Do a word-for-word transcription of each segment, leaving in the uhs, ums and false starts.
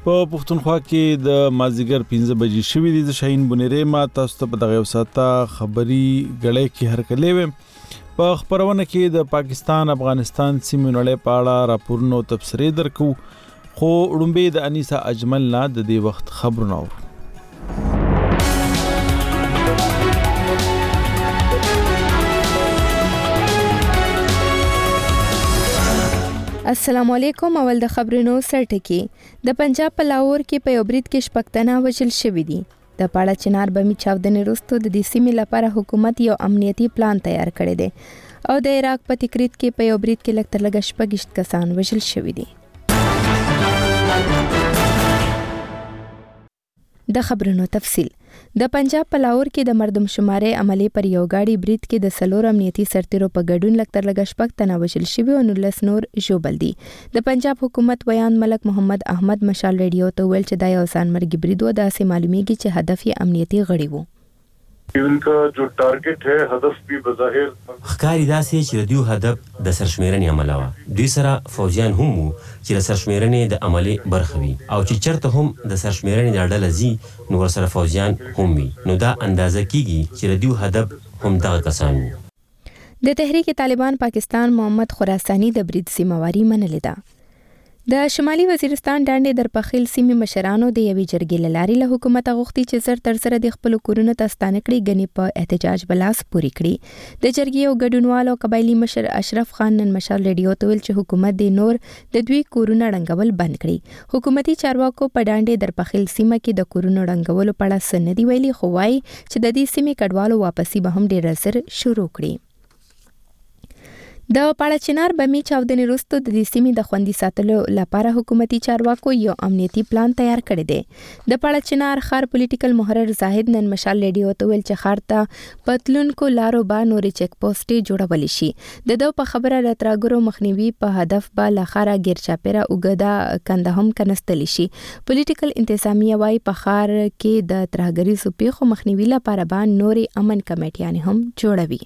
په پښتونخوا کې د مازیګر پنځه بجې شوې دي. د شاهین بنيري ما تاسو ته په دغه وساته خبري غړې کې هرکلې و. په خبرونه کې د پاکستان افغانستان سیمې نړۍ په اړه راپورونو تبصرې درکو، خو وړاندې د انیسا اجمل نه د دې وخت خبرونه و. السلام علیکم. اول د خبرونو سرټکی. د پنجاب په لاهور کې په یو برید کې شپږ تنه وژل شوي دي. د پاړه چنار بمی چاودنې وروسته د دې سیمې لپاره حکومت یو امنیتي پلان تیار کړی دی او د عراق په تکریت کې په یو برید کې لږ تر لږه شپږ کسان وژل شوي دي. د خبرونو تفصیل. د پنجاب په لاهور کې د مردم شمارې عملی پر یو گاډي برید کې د سلور امنیتي سرتیرو په ګډون لږ تر لږه شپږ تنه وژل شوي او نولس نور ژوبل دي. د پنجاب حکومت ویان ملک محمد احمد مشال ریډیو ته ویل چې دا یو ځانمرګي برید و. داسې معلومیږي چې هدف یې امنیتي غړي وو. इनका जो टारगेट है हदफ भी बज़ाहिर خکاری داسې چې د دیو هدف د سرشمیرنې عمله وه. دوی سره فوجیان هم وو چې د سرشمیرنې د عملي برخه وي او چې چرته هم د سرشمیرنې د ډله ځي نو ورسره فوجیان هم وي، نو دا اندازه کیږي چې د دیو هدف هم دغه کسان وو. د تحریک طالبان پاکستان محمد خراسانی د برید ذمہواری منلې ده. د شمالي وزیرستان ډانډې در پخیل سیمې مشرانو د یوې جرګې له لارې له حکومته غوښتي چې زر تر زره د خپلو کورونو ته ستانه کړي، ګنې په احتجاج بلاس پورې کړي. د جرګې یو ګډونوال او قبایلي مشر اشرف خان نن مشال ریډیو ته ویل چې حکومت د نور د دوی کورونه ړنګول بند کړي. حکومتي چارواکو په ډانډې در پخیل سیمه کې د کورونو ړنګولو په اړه څه نه دي ویلي، خو وایي چې د دې سیمې کډوالو واپسي به هم ډېر زر شروع کړي. د پاړه چنار بمی چاودنې وروسته د دې سیمې د خوندي ساتلو لپاره حکومتي چارواکو یو امنیتي پلان تیار کړی دی. د پاړه چنار ښار پولیټیکل محرر زاهد نن مشال ریډیو ته ویل چې ښار ته پتلونکو لارو با نورې چیک پوسټې جوړولی شي. د ده په خبره د ترهګرو مخنیوي په هدف به له ښاره ګیرچاپیره اوږده کنده هم کنستلی شي. پولیټیکل انتظامیه وایي په ښار کې د ترهګریزو پیښو مخنیوي لپاره به نورې امن کمیټیانې هم جوړوي.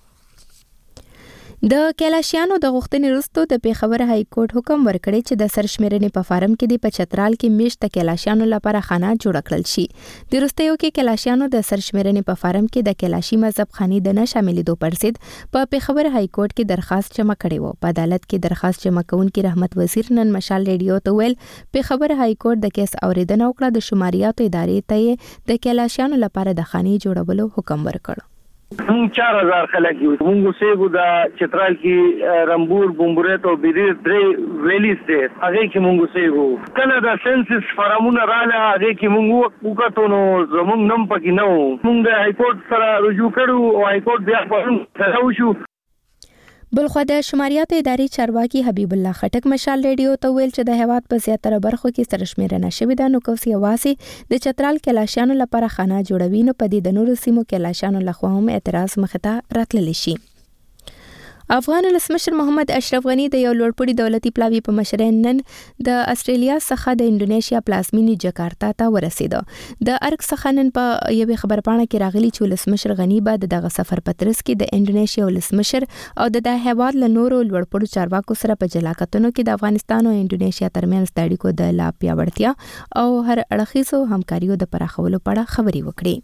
د کلاشیانو د غوښتنې وروسته د پیښور های کورټ حکم ورکړی چې د سرشمیرنې په فارم کې د په چترال کې میشت کلاشیانو لپاره خانه جوړ کړل شي. د وروستیو کې کلاشیانو د سرشمیرنې په فارم کې د کلاشي مذهب خاني د نه شاملېدو پر ضد په پیښور های کورټ کې درخواست جمع کړی و. په عدالت کې درخواست جمع کوونکي رحمت وزیر نن مشال ریډیو ته ویل پیښور های کورټ د کیس اوریدنه وکړه، د شماریاتو ادارې ته یې د کلاشیانو لپاره د خاني جوړولو حکم ورکړ. مونږ چار هزار خلک یو. مونږ سیګو د چترال کې رمبور بومبورت او بیریر درې ویلی سټیټ هغه کې مونږ سیګو کله د سنسس فارمونه رااله هغه کې مونږ وکړو نو زمونږ نم پکې نو مونږ د های کورټ سره رجوع کړو او های کورټ بیا په سره وشو. بلخو د شماریاتو ادارې چارواکي حبیب الله خټک مشال ریډیو ته ویل چې د هیواد په زیاتره برخو کې سرشمیرنه شوې ده، نو کوس یوازې د چترال کلاشیانو لپاره خانه جوړوي، نو په دې د نورو سیمو کلاشیانو لخوا هم اعتراض مخې ته راتللی شي. افغان ولسمشر محمد اشرف غنی د یو لوړپوړي دولتي پلاوي په مشرۍ نن د استرالیا څخه د انډونیشیا پلازمینې جکارتا ته ورسېده. د ارګ څخه نن په یوې خبرپاڼه کې راغلي چې ولسمشر غنی به د دغه سفر په ترڅ کې د انډونیشیا ولسمشر او د دغه هیواد له نورو لوړپوړو چارواکو سره په جلا کتنو کې د افغانستان او انډونیشیا ترمنځ د اړیکو د لا پیاوړتیا او هر اړخیزو همکاریو د پراخولو په اړه خبرې وکړي.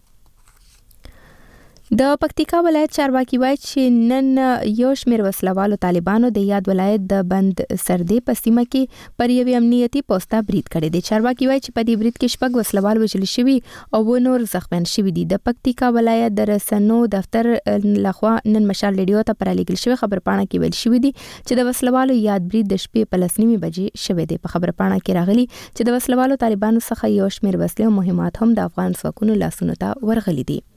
د پکتیکا ولایت چارواکي وایي چې نن یو شمېر وسلوالو طالبانو د یاد ولایت د بند سردې په سیمه کې پر یوې امنیتي پوسته برید کړی دی. چارواکي وایي چې په دې برید کې شپږ وسلوال وژل شوي او نور زخمیان شوي دي. د پکتیکا ولایت د رسنو دفتر لخوا نن مشال ریډیو ته پر لیکل شوی خبرپاڼه کې ویل شوی دی چې د وسلوالو یاد برید د شپې په لس نیمې بجې شوی دی. په خبرپاڼه کې راغلي چې د وسلوالو طالبانو څخه یو شمېر وسلې او مهمات هم د افغان ځواکونو لاسونو ته ورغلي دي.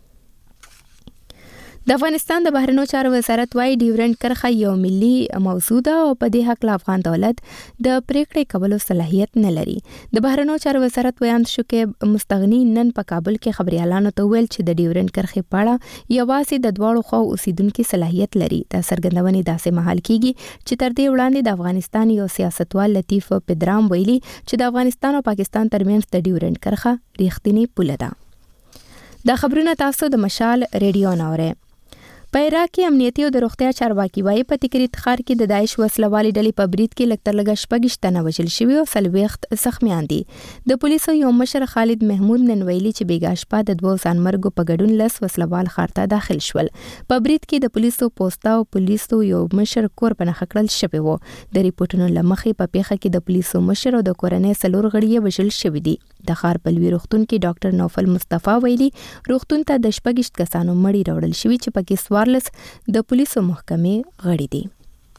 د افغانستان د بهرنیو چارو وزارت وايي ډیورنډ کرښه یو ملي موضوع ده او په دې حق له افغان دولت د پریکړې کولو صلاحیت نه لري. د بهرنیو چارو وزارت ویان شکیب مستغنی نن په کابل کې خبريالانو ته ویل چې د ډیورنډ کرښې په اړه یوازې د دواړو خوا اوسیدونکو صلاحیت لري. دا څرګندونې داسې مهال کیږي چې تر دې وړاندې د افغانستان یو سیاستوال لطیف پدرام ویلي چې د افغانستان او پاکستان ترمنځ د ډیورنډ کرښه ریښتینی پوله ده. دا خبرونه تاسو د مشال ریډیو ناوره. په عراق کې امنیتي او د روغتیا چارواکي وایي په تکریت ښار کې د داعش وسلوالې ډلې په برید کې لږ تر لږه شپږ تنه وژل شوي او څلوېښت زخمیان دي. د پولیسو یو مشر خالد محمود نن ویلي چې بیګا شپه د دوو ځانمرګو په ګډون لس وسلوال ښار ته داخل شول. په برید کې د پولیسو پوسټا او پولیسو یو مشر کور په نښه کړل شوی و. د ریپورتونو له مخې په پیښه کې د پولیسو مشر او د کورنۍ څلور غړي یې وژل شوي دي. د ښار په لوی روغتون کې ډاکټر نوفل مصطفی ویلي روغتون ته د شپږ کسانو مړي راوړل شوي چې پکې څوارلس د پولیسو محکمې غړي دي.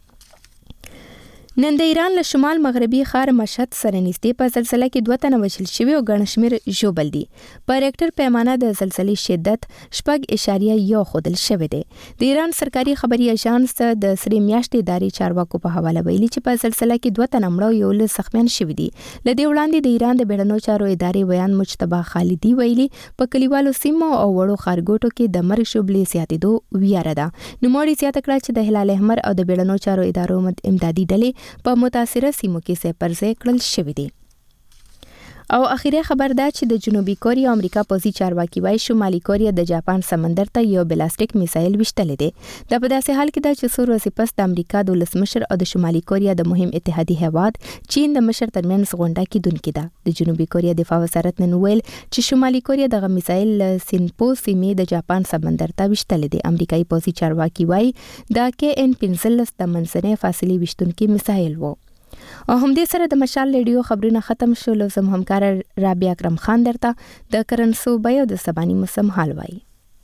نن د ایران له شمال مغربي ښار مشهد سره نږدې په زلزله کې دوه تنه وژل شوي او ګڼ شمېر ژوبل دي. په ریکټر پیمانه د زلزلې شدت شپږ اعشاریه یو ښودل شوی دی. د ایران سرکاري خبري اژانس د سرې میاشتې ادارې چارواکو په حواله ویلي چې په زلزله کې دوه تنه مړه او یولس زخمیان شوي دي. له دې وړاندې د ایران د بیړنیو چارو ادارې ویان مجتبی خالدي ویلي په کلیوالو سیمو او وړو ښارګوټو کې د مرګ شوبلې زیاتېدو ویره ده. نوموړي زیاته کړه چې د هلال احمر او د بیړنیو چارو ادارو امدادي ډلې په متاثره سیمو کې سه پرځای کړل شوی دی. او اخیری خبر ده چې د جنوبي کوریا او امریکا پوځي چارواکي وايي شمالي کوریا د جاپان سمندر ته یو بلاستیک میسایل وشتل دي. دا په داسې حال کې ده چې څو ورځې پس د امریکا د ولسمشر او د شمالي کوریا د مهم اتحادي هیواد چین د مشر ترمنځ غونډه کېدونکې ده. د جنوبي کوریا دفاع وزارت نن ویل چې شمالي کوریا د میسایل سینپو سیمې د جاپان سمندر ته وشتل دي. امریکایي پوځي چارواکي وايي دا کې ان پنځلس د منځنۍ فاصلې وشتونکي میسایل وو. او همدې سره د مشال ریډیو خبرونه ختم شول. زم همکار رابعه اکرم خان درته د کرنسو بیا د سباني موسم حال وایي.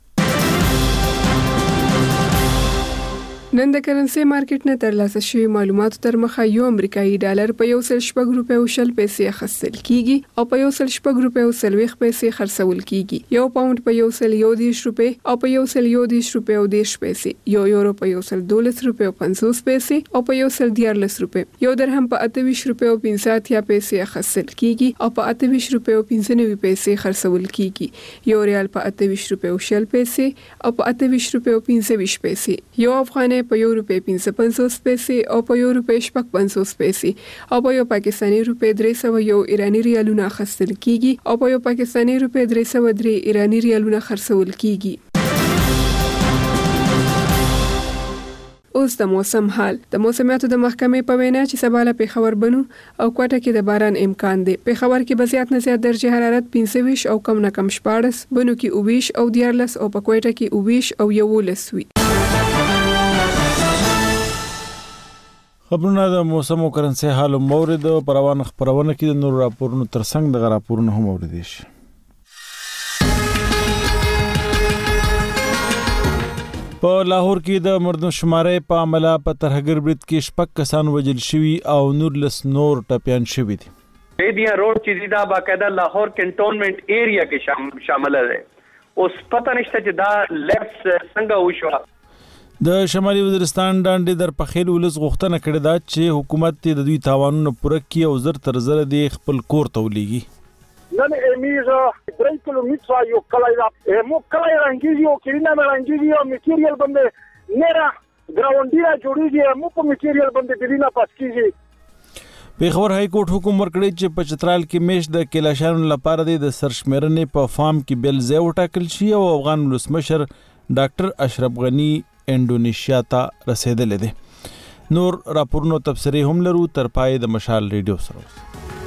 نن د کرنسي مارکیټ نه ترلاسه شوی معلوماتو تر مخه یو امریکایي ډالر په یو سل شپږ روپیو شل پیسې اخیستل کیږي او په یو سل شپږ روپیو څلوېښت پیسې خرڅول کیږي. یو پاوند په یو سل یو دېرش روپۍ او په یو سل یو دېرش روپیو دېرش پیسې، یو یورو په یو سل دولس روپیو پنځوس پیسې او په یو سل دیارلس روپۍ، یو درهم په اته ویشت روپیو پنځه اتیا پیسې اخیستل کیږي او په اته ویشت روپیو پنځه نوي پیسې خرڅول کیږي. یو ریال په اته ویشت روپیو شل پیسې او په اته ویشت روپیو پنځه ویشت پیسې، یو افغانۍ په یو روپۍ پنځه پنځوس پیسې او په یو روپۍ شپږ پنځوس پیسې او په یو پاکستاني روپۍ درې سوه یو ایراني ریالونه اخیستل کیږي او په یو پاکستاني روپۍ درې سوه درې ایراني ریالونه خرڅول کیږي. اوس د موسم حال. د موسمیاتو د محکمې په وینا چې سبا له پېښور بنو او کوټه کې د باران امکان دی. پېښور کې به زیات نه زیات درجه حرارت پنځه ویشت او کم نه کم شپاړس، بنو کې اوه ویشت او دیارلس او په کوټه کې اوه ویشت او یولس وي. خبرونه د موسم او کرنسي حال مورد په روان خبرونه کې د نور راپورونو ترڅنګ د راپورونو هم اوریدل شي. په لاهور کې د مردم شمارې په عمله په ترهګر برید کې شپږ کسان وژل شوي او نورلس نور ټپیان شوي دي. بیدیا روډ چې دا باقاعده لاهور کنټونمنت ایریا کې شامل دی. اوس پته نشته چې دا لیفټ څنګه وشو. د شمالي وزیرستان ډانډې در پخیل ولس غوښتنه کړې ده چې حکومت د دوی تاوانونه پوره کړي او زر تر زر د خپل کور ته ولېږي. نن امیزه درې کیلومتره یو کلی ده، مو کلی رنګیږي او کلینا مې رنګیږي او میټیریل باندې نره ګراونډیرا جوړیږي، مو په میټیریل باندې دلینا پاس کیږي. پېښور های کورټ حکم ورکړی چې په چترال کې میش د کلاشانو لپاره د سرشمیرنې په فارم کې بل ځای وټاکل شي او افغان ولسمشر ډاکټر اشرف غنی انډونیشیا ته رسیدلې ده. نور راپورونو تبصرې هم لرو تر پای د مشال ریډیو سره.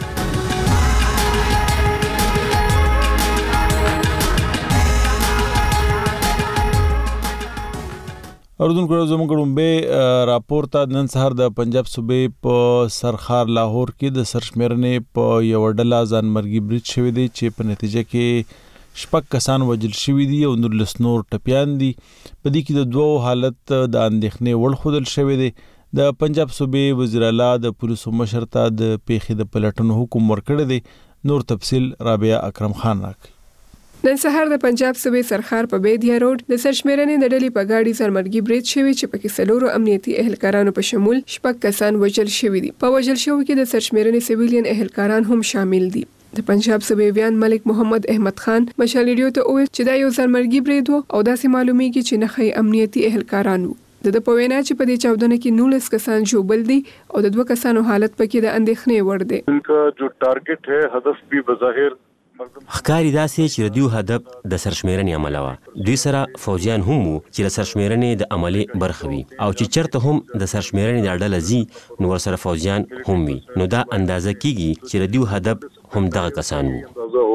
اردوونکو زموږ لومبه راپور ته نن سهار د پنجاب صوبې په سرخار لاهور کې د سرشمیرنې په یو ډله ځانمرګي برید شوی دی چې په نتیجه کې شپږ کسان وژل شوي دي او نورلس نور ټپیان دي. په دې کې د دوو حالت د اندېښنې وړ ښودل شوی دی. د پنجاب صوبې وزیر اعلی د پولیسو مشر ته د پیښې د پلټنو حکم ورکړی دی. نور تفصیل رابعه اکرم خان راکړي. نن سهار د پنجاب صوبې سرخار په بیدیا روډ د سرشمیرنې د ډلې په ګاډي ځانمرګي برید شوی چې پکې څلورو امنیتي اهلکارانو په شمول شپږ کسان وژل شوي دي. په وژل شوو کې د سرشمیرنې سیویلین اهلکاران هم شامل دي. د پنجاب صوبې ویان ملک محمد احمد خان مشال ریډیو ته وویل چې دا یو ځانمرګي برید و او داسې معلومیږي چې نښې امنیتي اهلکاران وو. د د په وینا چې په دې چاودنه کې نولس کسان ژوبل دي او د دوه کسانو حالت پکې د اندېښنې وړ دی. ان کا جو ټارګټ ہے هدف بھی بظاہر ښکاري داسې چې د دوی هدف د سرشمیرنې عمله وه. دوی سره فوجیان هم وو چې د سرشمیرنې د عملې برخه وي او چې چېرته هم د سرشمیرنې دا ډله ځي نو ورسره فوجیان هم وي. نو دا اندازه کیږي چې د دوی هدف هم دغه کسان وو.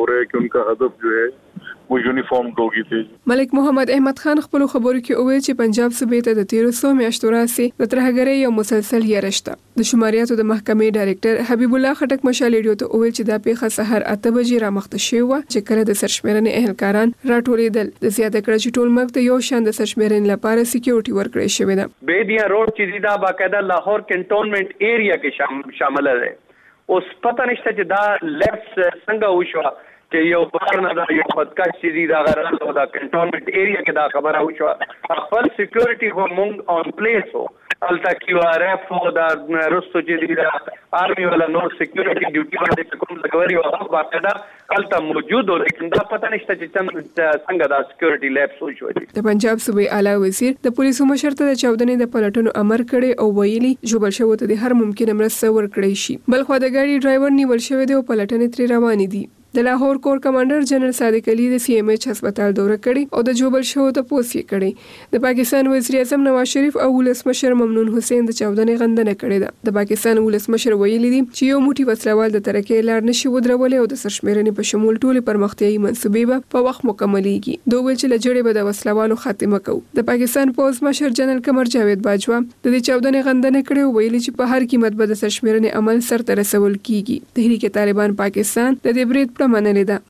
वो यूनिफॉर्म लोग थे. ملک محمد احمد خان خپل خبرو کې وویل چې پنجاب صوبې ته د تیرو څو میاشتو راځي د ترهګرۍ یو مسلسل یارشته. د شماریاتو د محکمې ډایرکټر حبیب الله خټک مشال ریډیو ته وویل چې دا پیښه سحر اته بجې را مخته شوې وه چې کله د سرشمیرنې اهلکاران راټولېدل. د زیاته کړه چې ټول ملک ته یو شان د سرشمیرنې لپاره سکیورټي ورکړې شوې ده. بیدیا روډ چې دا باقاعده لاهور کنټونمنت ایریا کې شامل ده. اوس پته نشته چې دا لیفټ څنګه وشو چې یو بهر نه دا یو پدکاش چې دا غره دا کنټونمنت ایریا کې دا خبره وشو. خپل سکیورټي خو مونږ اون پلیس وو الته کیو آر اف او دا رستو چې دا آرمي ولا نور سکیورټي ډیوټي باندې کوم لګوري او باقاعده الته موجود و لیکن دا پته نشته چې څنګه دا سکیورټي لیبس وشو. د پنجاب صوبې اعلی وزیر د پولیسو مشر ته د چاودنې د پلټنو امر کړی او ویلي جوړ شوی ته د هر ممکنه مرسته ورکړی شي. بل خو د ګاډي ډرایور نیول شوی دی او پلټنې ترې روانې دي. د لاهور کور کمانډر جنرال صادق علي د سی ایم ایچ هسپتال دوره کړې او د جوبل شو ته پوسټ کړي. د پاکستان وزیر اعظم نواز شریف او ولسمشر ممنون حسین د چاودنې غندنه کړې ده. د پاکستان ولسمشر ویلي دي چې یو موټي وسلوال د ترکې لار نشي ودرولې او د سرشمیرنې په شمول ټول پرمختیايي منصوبې به په وخت مکملېږي. دوی ویل چې لجړې به د وسلوالو خاتمه کوي. د پاکستان پوز مشر جنرال قمر جاوید باجوا د دې چاودنې غندنه کړې او ویلي چې په هر قیمت به د سرشمیرنې عمل سرته رسول کیږي. تحریک طالبان پاکستان د دې برید پر منلې ده.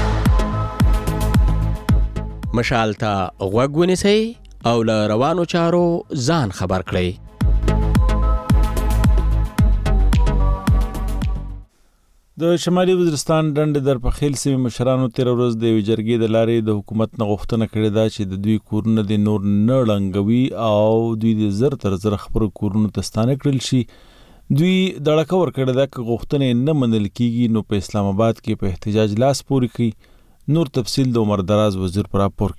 مشال ته غوږ ونیسئ او له روانو چارو ځان خبر کړئ. د شمالي وزیرستان ډنډ در پخیل سیمې مشرانو تیر ورځ د یوې جرګې د لارې د حکومت نه غوښتنه کړې ده چې د دوی کورونه د نور نه ړنګوي او دوی د زر تر زر خپل کورونو ته ستانه کړل شي. دوی دړکه ورکړې ده که غوښتنې نه منل کیږي نو په اسلام آباد کې په احتجاج لاس پورې کوي. نور تفصیل د عمر دراز وزیر پر راپور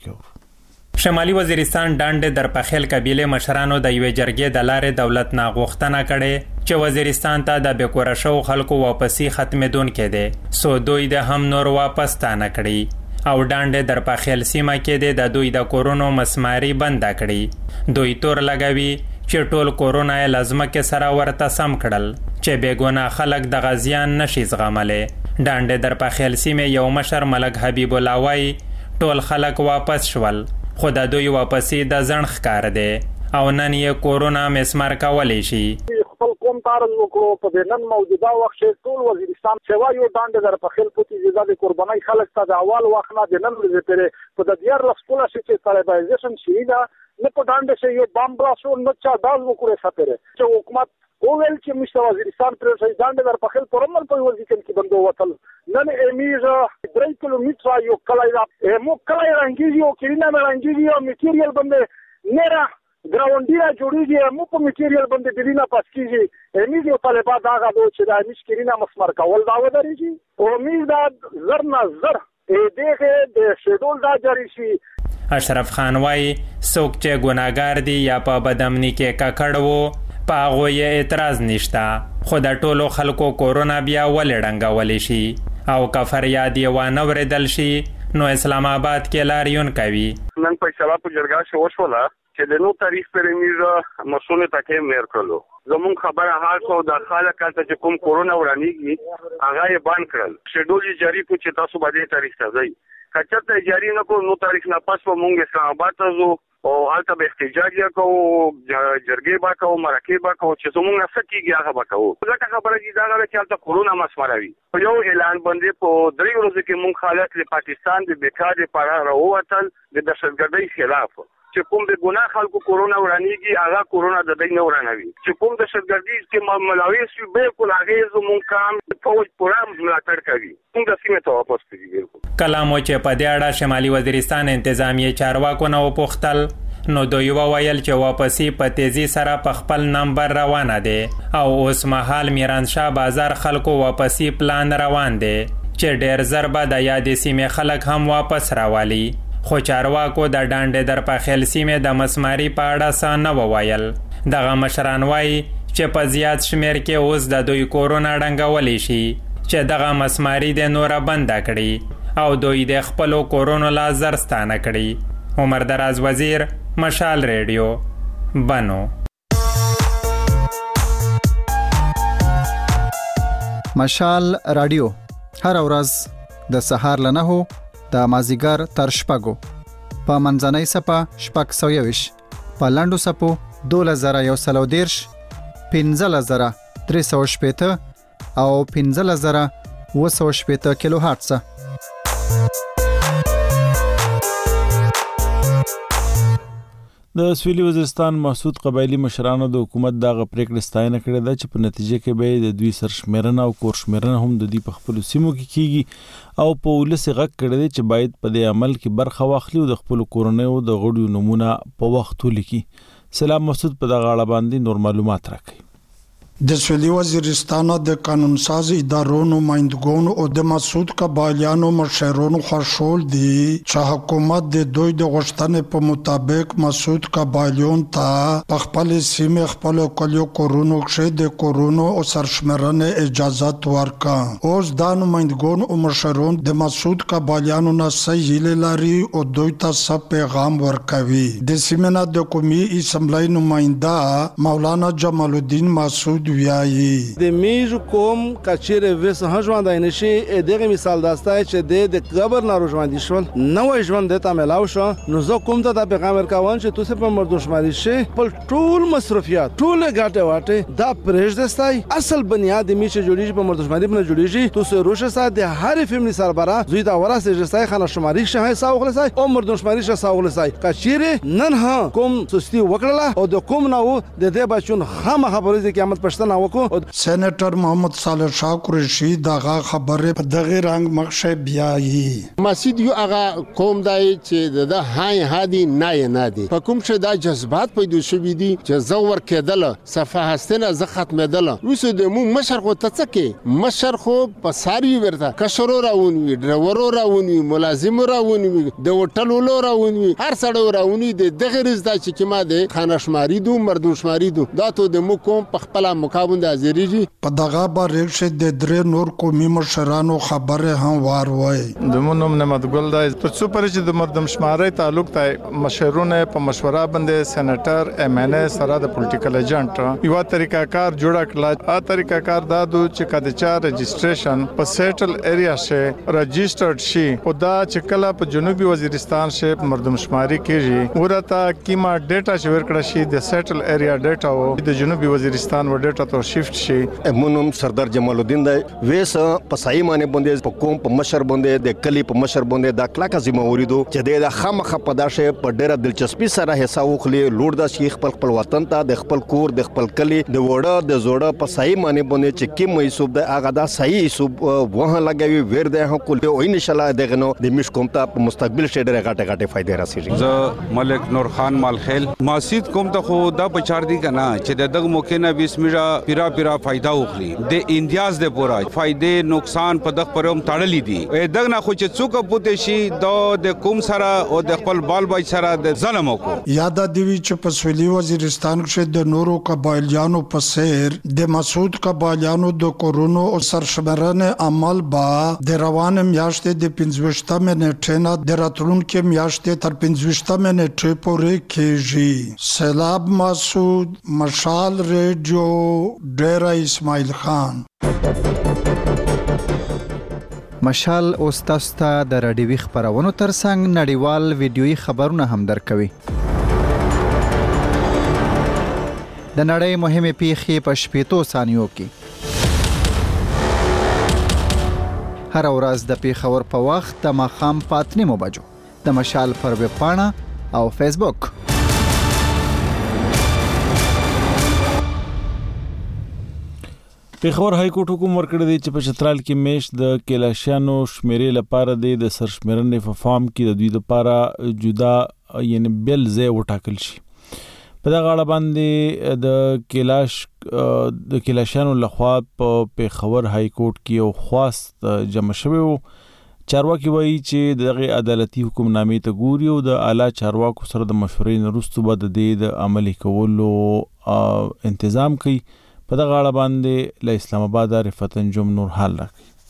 کې. شمالي وزیرستان ډنډ در پخیل قبیله مشرانو د یوې جرګې د لارې دولت نه غوښتنه کړې چې وزیرستان ته د بیکوره شو خلکو واپسی ختمېدونکې ده سو دوی د هم نور واپس ستانه کړي او ډنډ در پخیل سیمه کې د دوی د کورونو مسماري بند کړي. دوی تور لګوي چې ټول کورونه یې لازمه کې سره ورته سم کړل چې بیګونه خلک د غزیان نشي زغملې. ډنډ در پخیل سیمه یو مشر ملک حبیب الله وای ټول خلک واپس شول خو د دوی واپسی د ځن ښکار دی او نن یې کورونه مسمار کولی شي. خپل قوم تعرض وکړو په نن موجوده وخت ټول وزیرستان سوا یو ډنډ در پخیل پوتې زیاده قرباني خلک ته د اول وخت نه د نن ورځې پرې په د دیار لسکوله چې طالبایزیشن شي دا نه په ډنډ شي یو بام بلاسو نه چا داز وکړي سپره چې حکومت اول چې مشته وزیرستان پر شي ډنډ در پخیل پرمل په وزیرستان کې بندو وتل نن امیزه درې کیلومتره یو کلای را مو کلای رنګي یو کینا رنګي یو میټیریال باندې نره ګراوندیرا جوړیږي مو په میټیریال باندې دلینا پاس کیږي امیزه طالبات هغه دوی چې د مشکرینا مسمر کول دا ودرېږي او امید دا زر نه زر دغه د شیډول دا جاری شي. اشرف خان وای څوک چې ګناګار دی یا په بدامنی کې ککړ وو په هغو یې اعتراض نشته خو د ټولو خلکو کورونه بیا ولې ړنګولی شي او که فریاد یې وانه اورېدل شي نو اسلام آباد کې لاریون کوي. نن په شلا په جرګه شو وشوله چې د نو تاریخ پر میزه مسونه تکې مېر کړلو زمون خبره حال سو د خلک چې کوم کورونا ورانیږي هغه یې باندې کړل. شیډول جاری کو چې تاسو باندې تاریخ ته ځئ کچته جاری نه کو نو تاریخ نه پس په مونږ اسلام آباد ته ځو او هلته به احتجاج کوو جرګې به کوو مرکې به کوو چې زمونږ نه څه کېږي هغه به کوو. ځکه خبره چې دا ده چې هلته کورونا مسمروي په یو اعلان باندې په درې ورځو کې مونږ خلک د پاکستان د بیکار دپاره راووتل د دهشتګردۍ خلاف چې کوم د ګناه خلکو کورونا ورانیږي هغه کورونا د دوی نه ورانوي چې کوم دهشتګردي کې ملوث وي بالکل هغې زمونږ کام فوج پوره ملاتړ کوي موږ د سیمې ته واپس کړي. بالکل کله مو چې په دې اړه شمالي وزیرستان انتظامیې چارواکو نه وپوښتل نو دوی وویل چې واپسی په تیزی سره په خپل نمبر روانه دی او اوس مهال میرانشاه بازار خلکو واپسی پلان روان دی چې ډیر زر به د یادې سیمې خلک هم واپس راوالي. خو چارواکو د ډنډ در پخیل سیمې د مسماري په اړه څه نه وویل. دغه مشران وایي چې په زیات شمیر کې اوس د دوی کورونه ړنګولی شي چې دغه مسماري د نوره بنده کړي او دوی د خپلو کورونو لا زر ستانه کړي. عمر دراز وزیر، مشال ریډیو، بنو. مشال رادیو هر ورځ د سهار له نهو د مازیګر تر شپږو په منځنۍ سپه شپږ سوه یویش، په لنډو سپو دولس زره یو سل او دېرش، پنځلس زره درې سوه شپېته او پنځلس زره اووه سوه شپېته کیلو هرټزه. د سویلي وزیرستان محسود قبایلی مشرانو د حکومت دغه پریکړه ستاینه کړې ده چې په نتیجه کې به د دوی سرشمیرنه او کورشمیرنه هم د دوی په خپلو سیمو کې کیږي او په ولس یې غږ کړی دی چې باید په دې عمل کې برخه واخلي او د خپلو کورنیو د غړیو نومونه په وخت ولیکي. سلام مسعود په دغه اړه باندې نور معلومات راکوي. د سویلي وزیرستان د قانونساز ادارو نمائندګانو او د مسعود قبایلیانو مشرانو خوشحال دي چې حکومت د دوی د غوښتنې په مطابق مسعود قبایلیون ته په خپل سیمې خپل کلیو کورونو کې د کورونو او سرشمېرنې اجازه ورکړه. اوس دا نمائندګان او مشران د مسعود قبایلیانو نه صحیح لري او دوی ته څه پیغام ورکوي. د سیمې نه د قومي اسمبلی نماینده مولانا جمال الدین مسعود ویایي د میژ کوم کچېره وس هم ژوندای نشي. دغه مثال داستای چې د قبر نه روژوندي شول نوې ژوند د تاملاو شو نو زه کوم ته د پیغام ورکوم چې تاسو په مردم شماري شي په ټول مصرفيات ټول غاټه واټه دا پرېږ دستای اصل بنیاد میچ جوړیږي په مردم شماري باندې جوړیږي. تاسو روشه سات د هر فیملی سربره زوی دا وراسه جستای خانه شماري شه ساوغلسای او مردم شماري شه ساوغلسای کچېره نن ها کوم سستی وکړه او د کوم نو د دې بچون خامه خبرې د قیامت پښتنه وکړو. سېنیټر محمد صالح شاه قریشي دغه خبره په دغه رنگ مخشه بیایي. مسجد یو هغه قوم دی چې د هاي هادي نه نه دي په کوم چې دا جذبات پیدا شوي دي چې زور کېدل صفه هستنه ز ختمېدل. وسو د مو مشر خو تڅکه مشر خو په ساری ورته کشرو راونی ډرورو راونی ملازم راونی د وټلو راونی هر سړی راونی د دغه رزدا چې کما ده خانشماري دو مردم شماري دو دا ته د مو کوم په خپل مقابل د ازریږي. په دغه باندې چې د درې نور قومي مشرانو خبره هم وار وای. د مونږ نعمت ګل دای په څو پر چې د مردم شماري تعلق ته مشرونه په مشوره باندې سېنیټر ایم ان ا سره د پولیټیکل ایجنټ یو طریقہ کار جوړ کړل. ا طریقہ کار دا دو چې کده چا رجسټریشن په سیټل ایریا شه رجسټرډ شي او دا چې کله په جنوبي وزیرستان شه مردم شماري کېږي ورته کیما ډیټا چې ورکړه شي د سیټل ایریا ډیټا او د جنوبي وزیرستان و ډیټا ته شفت شي. مونږ سردار جمال الدین دی ویس په صحیح معنی باندې په کوم په مشر باندې د کلی په مشر باندې د اخلاق ذمہواری دو چې د خامخ په داشه په ډیره دلچسپي سره حساب وخلی لوړ د شیخ خپل خپل وطن ته د خپل کور د خپل کلی د وړه د زوړه په صحیح معنی باندې چې کی مېسوب د هغه دا صحیح حساب وه لګوي ور د هغه کول او ان شاء الله دغه نو د مش کوم ته په مستقبل شډره غټه غټه فائدې راسي. زه ملک نور خان مالخیل مسجد کوم ته خو دا بچار دی کنه چې دغه موقع نه بیس میرا پیرا پیرا فائدہ وخلی د اندیاز د پورا فائدې نقصان په دغه پروم تړلې دي. دغه نه خو چې څوک پوتې شي دا د کوم سره او د خپل بال بای سره د ظلم وکړو. یاد دی چې په سویلي وزیرستان کې د نورو قبایلیانو په سیر د مسعود قبایلیانو د کورونو او سرشمېرنې عمل با د روان میاشتې د پنځوستمې نیټې نه د راتلونکي میاشتې تر پنځوستمې نیټې پورې کېږي. سیلاب مسعود، مشال ریډیو، ډیره اسماعیل خان. مشال اوس تاسو ته د راډیوي خبرونو ترڅنګ نړیوال ویډیويي خبرونه هم درکوي. د نړۍ مهمه پیښې په شپږو ثانیو کې هر ورځ د پیښور په وخت د ماښام په اته نیمو بجو د مشال پر ویب پاڼه او فیسبوک. پیښور های کورټ حکم ورکړی دی چې په چترال کې میش د کلاشیانو شمیرې لپاره د سرشمیرنې په فارم کې د دوی لپاره جدا یعنی بیل ځای وټاکل شي. په دغه اړه باندې د کلاش د کلاشیانو لخوا په پیښور های کورټ کې یو خواست جمع شوی و. چارواکي وایي چې دغه عدالتي حکمنامې ته ګوري او د اعلی چارواکو سره د مشورې نه وروسته به د دې د عملي کولو تنظیم کوي. په دغه اړه باندې له اسلام آباد رفعت انجم نور حال راکړي.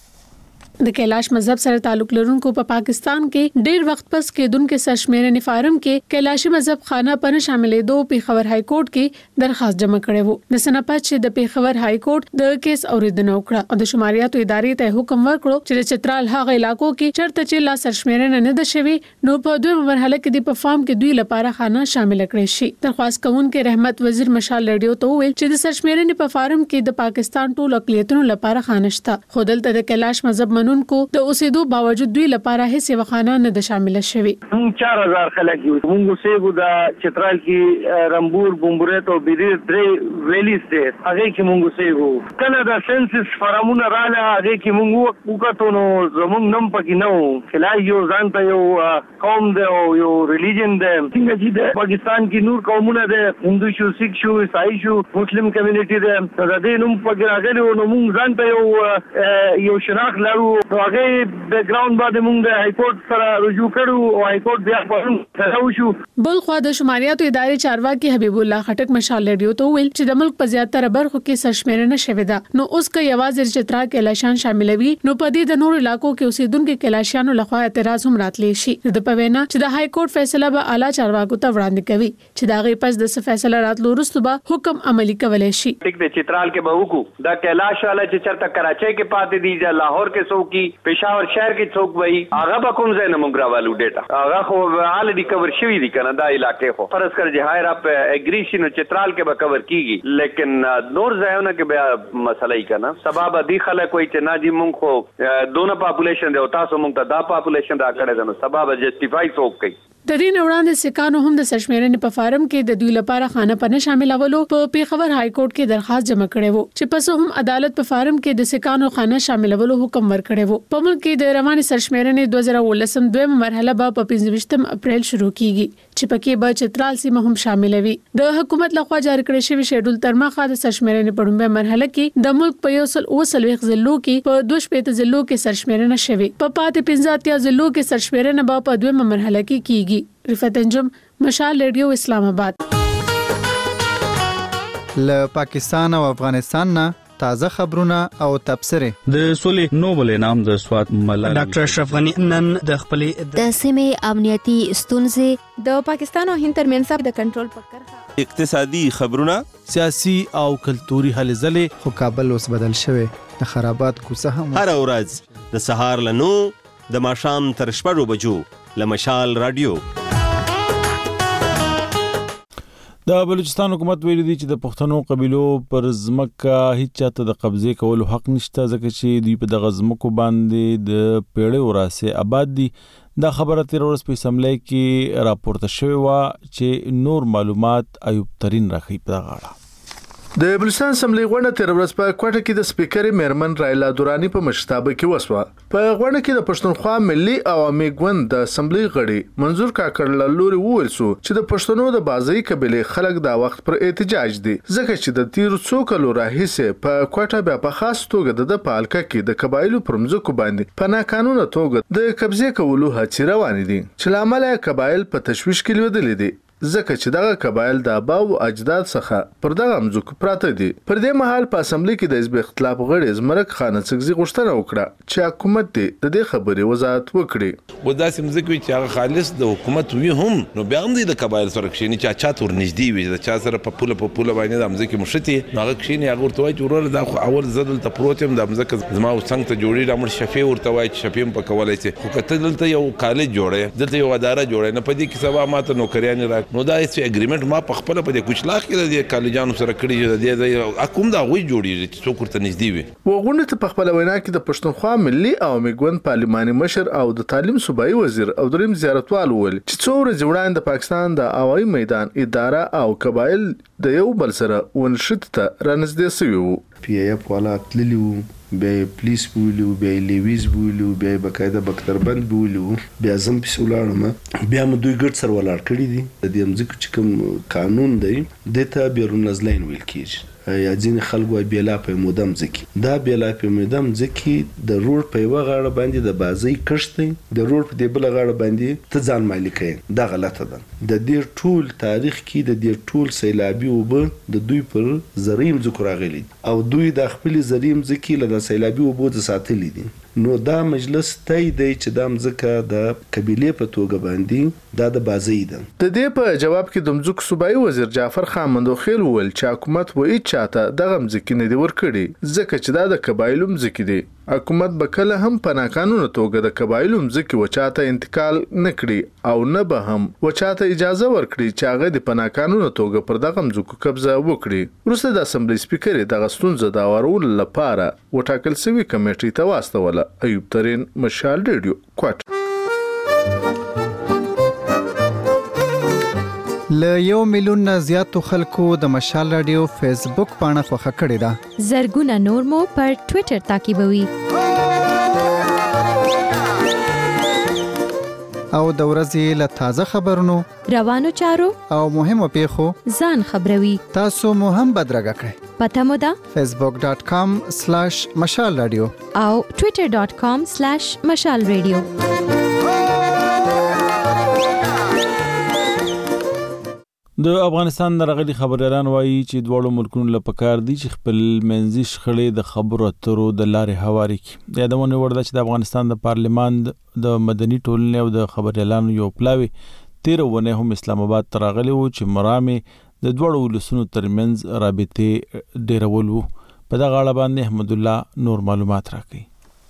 د کیلاش مذهب سره تعلق لرونکو په پا پاکستان کې ډیر وخت پس کېدونکو سرشمیرنې فارم کې کیلاشي مذهب خانه په شاملې دو پیښور های کورټ کې درخواست جمع کړې وو. د سنپات چې د پیښور های کورټ د کیس اوریدنه وکړه او د شماریاتو ادارې ته حکم ورکړو چې د چترال هغه علاقو کې چرته چې لا سرشمیرنه نه ده شوی نو په دوه مرحله کې د په فارم کې دوی لپاره خانه شامل کړي شي. درخواست کوونکې رحمت وزیر مشال ریډیو ته ویل چې د سرشمیرنې په فارم کې د پاکستان ټول اقلیتونو لپاره خانه شته، خو دلته د کیلاش مذهب منونکو د اوسېدو باوجود دوی لپاره هیڅ وخانه نه ده شامل شوی. موږ چار هزار خلک یو، موږ سیګو د چترال کې رمبور بومبورت او بیریر درې ویلیز دي، هغه کې موږ سیګو کله د سنسس فارمونه رااله، هغه کې موږ وکړو نو زموږ نم پکې نه وو. خلای یو ځان ته یو قوم دی او یو ریلیجن دی، څنګه چې د پاکستان کې نور قومونه دي، هندو شو، سیک شو، عیسائی شو، مسلم کمیونټي دی، د دې نوم پکې راغلی نو موږ ځان ته یو یو شناخت لرو. هغه بیک ګراوند باندې موږ د های کورټ سره رجوع کړو او های کورټ بیا په شو. بل خو د شماریاتو ادارې چارواکي حبیب الله خټک مشال ریډیو ته ویل چې د ملک په زیاتره برخو کې سرشمیرنه شوې ده، نو اوس که یوازې چترا کیلاشان شاملوي نو په دې د نور علاقو کې اوسیدونکو کیلاشانو لخوا اعتراض هم راتلی شي. د پوینا چې د های کورټ فیصله به اعلی چارواکو ته وړاندې کوي چې دا غي پس د فیصله راتلو وروسته به حکم عملی کولای شي. ټیک د چترال کې به وکړو، د کیلاش والا چې چرته کراچۍ کې پاتې دي، د لاهور کې څوک کی، پېښور شهر کې څوک وي، هغه به کوم ځای نه مونږ راوالو ډیټا، هغه خو آلریډي کور شوی دي کنه دا علاقې خو فرض کړ چې هایر اپ اګریشن چترال کې به کور کیږي، لیکن نور ځایونه کې به مسله یې کنه سبب دي خلک وایي چې نه جی مونږ خو دونه پاپولیشن دی او تاسو مونږ ته دا پاپولیشن را کړی نو سبب جسټیفای څوک کوي. د دې وړاندې سکانو هم د سرشمیرنې په فارم کې د دوی لپاره خانه پنه شاملولو په پیښور های کورټ کې درخواست جمع کړي وو چې پس هم عدالت په فارم کې د سکانو خانه شاملولو حکم ورکړي وو. په ملک کې د رواني سرشمیرنې دوه زره ولسم دویم مرحله به په پنځه اپریل شروع کیږي چې پکې به چترال سیمه هم شاملوي. د حکومت لخوا جاری کړی شوی شیډول تر مخه د سرشمیرنې په لومړۍ مرحله کې د ملک په یو سل اوه څلوېښت ضلعو کې په دوه شپېته ضلعو کې سرشمیرنه شوې، په پاتې پنځه اتیا ضلعو کې سرشمیرنه به په دویمه مرحله کې کیږي. رفعت انجم، مشال ریډیو، اسلام آباد. له پاکستان او افغانستان نه تازه خبرونه او تبصره. د سولې نوبل انعام د سوات ملالۍ ډاکټر اشرف غنی نن د خپلې د سیمې امنیتي ستونزې، د پاکستان او هند ترمنځ د کنټرول په کرښه، اقتصادي خبرونه، سیاسي او کلتوري هلې ځلې. خو کابل اوس بدل شوی، د خرابات کوڅه هم هر ورځ د سهار لنو د ماښام تر شپږو بجو له مشال رادیو. د بلوچستان حکومت ویلي دی چې د پښتنو قبیلو پر ځمکه هیڅ چاته د قبضې کولو حق نشته، ځکه چې دوی په دغه ځمکو باندې د پیړیو راهیسې آباد دي. دا خبره تیر ورځ په اسمبلی کې راپورته شوې وه چې نور معلومات ایوب ترین راښیي په دغه اړه. د بلوچستان اسمبلی غونډه تیر ورځ په کوټه کې د سپیکر میرمن رایلا دورانی په مشرتابه کې وسوه. په غونډه کې د پښتونخوا ملي عوامي ګوند د اسمبلی غړي منظور کاکړ له لوري وویل شو چې د پښتنو د بازي قبیلې خلک دا وخت پر احتجاج دي، ځکه چې د تیر څو کلو راهیسې په کوټه بیا په خاص توګه د پالکه کې د قبایلو پر مځکو باندې په ناقانونه توګه د قبضې کولو هڅې روانې دي، چې لامل یې قبایل په تشویش کې لویدلې دي، ځکه چې دغه قبایل د آباء او اجداد څخه پر دغه مځکو پراته دي. پر دې مهال په اسمبلی کې د حزب اختلاف غړي زمرک خان څګزي غوښتنه وکړه چې حکومت د دې خبرې وضاحت وکړي. و داسې مځکې چې هغه خالص د حکومت وي هم نو بیا هم د قبایل سره کښیني چې چا ته ورنږدې وي، د چا سره په پوله په پوله باندې د مځکې مشتي نو هغه کښیني، هغه ورته وایي چې وروره دا خو اول زه دلته پروت یم، دا مځکه زما څنګ ته جوړېږي، دا مړ شفیع ورته وایي چې شفیع هم په کولی شي، خو که ته دلته یو کالج جوړی، دلته یو اداره جوړی، نه په دې کې سبا ماته نوکریانې راکړي، نو دا هېڅ ما په خپل په دې کوچلاخ کې د کالجانو سره کړی دی د اکوم دا غوي جوړیږي چې څوک ورته نږدې وي. وغونډه ته په خپل وینا کې د پښتونخوا ملي عوامي ګوند پارلماني مشر او د تعلیم صوبایي وزیر او دریم زیارتوال وویل چې څو ورځې وړاندې د پاکستان د هوایي میدان اداره او قبایل د یو بل سره ونښت ته رانږدې شوي وو. پی ای اف والا تللی وو، بیا پولیس بولیو، بیا لیویز بولیو، بیا بقاعده بختربند بولیو، بیا زم پس ولاړم، بیا مو دوی ګډ سره ولاړ کړي دي. د دې مځکو چې کوم قانون دی دته بیرون نزلین ویل کیږي، یا ځینې خلکو وايي بیلا په موده مځکې، دا بیلا په موده مځکې د روډ په یوه غاړه باندې د بازۍ کښت دی، د روډ په دې بله غاړه باندې ته ځان مالک یې، دا غلطه ده. د دې ټول تاریخ کې د دې ټول سیلابي اوبه د دوی پر زرعي مځکو راغلي او دوی د خپلې زرعي مځکې له د سیلابي اوبو څخه ساتلي دي. نو دا مجلس تای دی چې دا مځکه د قبيله په توګه باندې دا د بازي ده. د دې په جواب کې د مځکو صوبایي وزیر جعفر خان مندوخیل وویل چې حکومت وایي چاته دغه مځکې نه دی ورکړي ځکه چې دا د قبایلو مځکې دي. حکومت به کله هم په ناقانونه توګه د قبایلو مځکې وچاته انتقال نه کړي او نه به هم وچاته اجازه ورکړي چې هغه د په ناقانونه توګه پر دغه مځکو قبضه وکړي. وروسته د اسمبلی سپیکر دغه ستونزه د اورولو لپاره وټاکل شوی کمیټې ته واستوله. ایوب ترين، مشال ریډیو، کوټ. ل یو میلیون نه زیاتو خلکو د مشال رادیو فیسبوک پاڼه خوښه کړې ده. زرګونه نور مو پر ټوئیټر تعقیبوي. او د ورځې له تازه خبرونو، روانو چارو او مهمو پیښو ځان خبروي. تاسو مو هم بدرګه کړئ. پته مو ده facebook dot com slash مشال رادیو او twitter dot com slash مشال رادیو. د افغانستان د رغلي خبريالان وایي چې دواړو ملکونو لپاره کار دي چې خپل منځي شخړې د خبرو اترو د لارې هواري کړي. یادونه ورده چې د افغانستان د پارلمان د مدني ټولنې او د خبريالانو یو پلاوی تیر ونه هم اسلام آباد ترغلي وو چې مرامه د دواړو ولسونو ترمنځ رابطه ډیرول وو. په دغه اړه باندې احمد الله نور معلومات راکړي.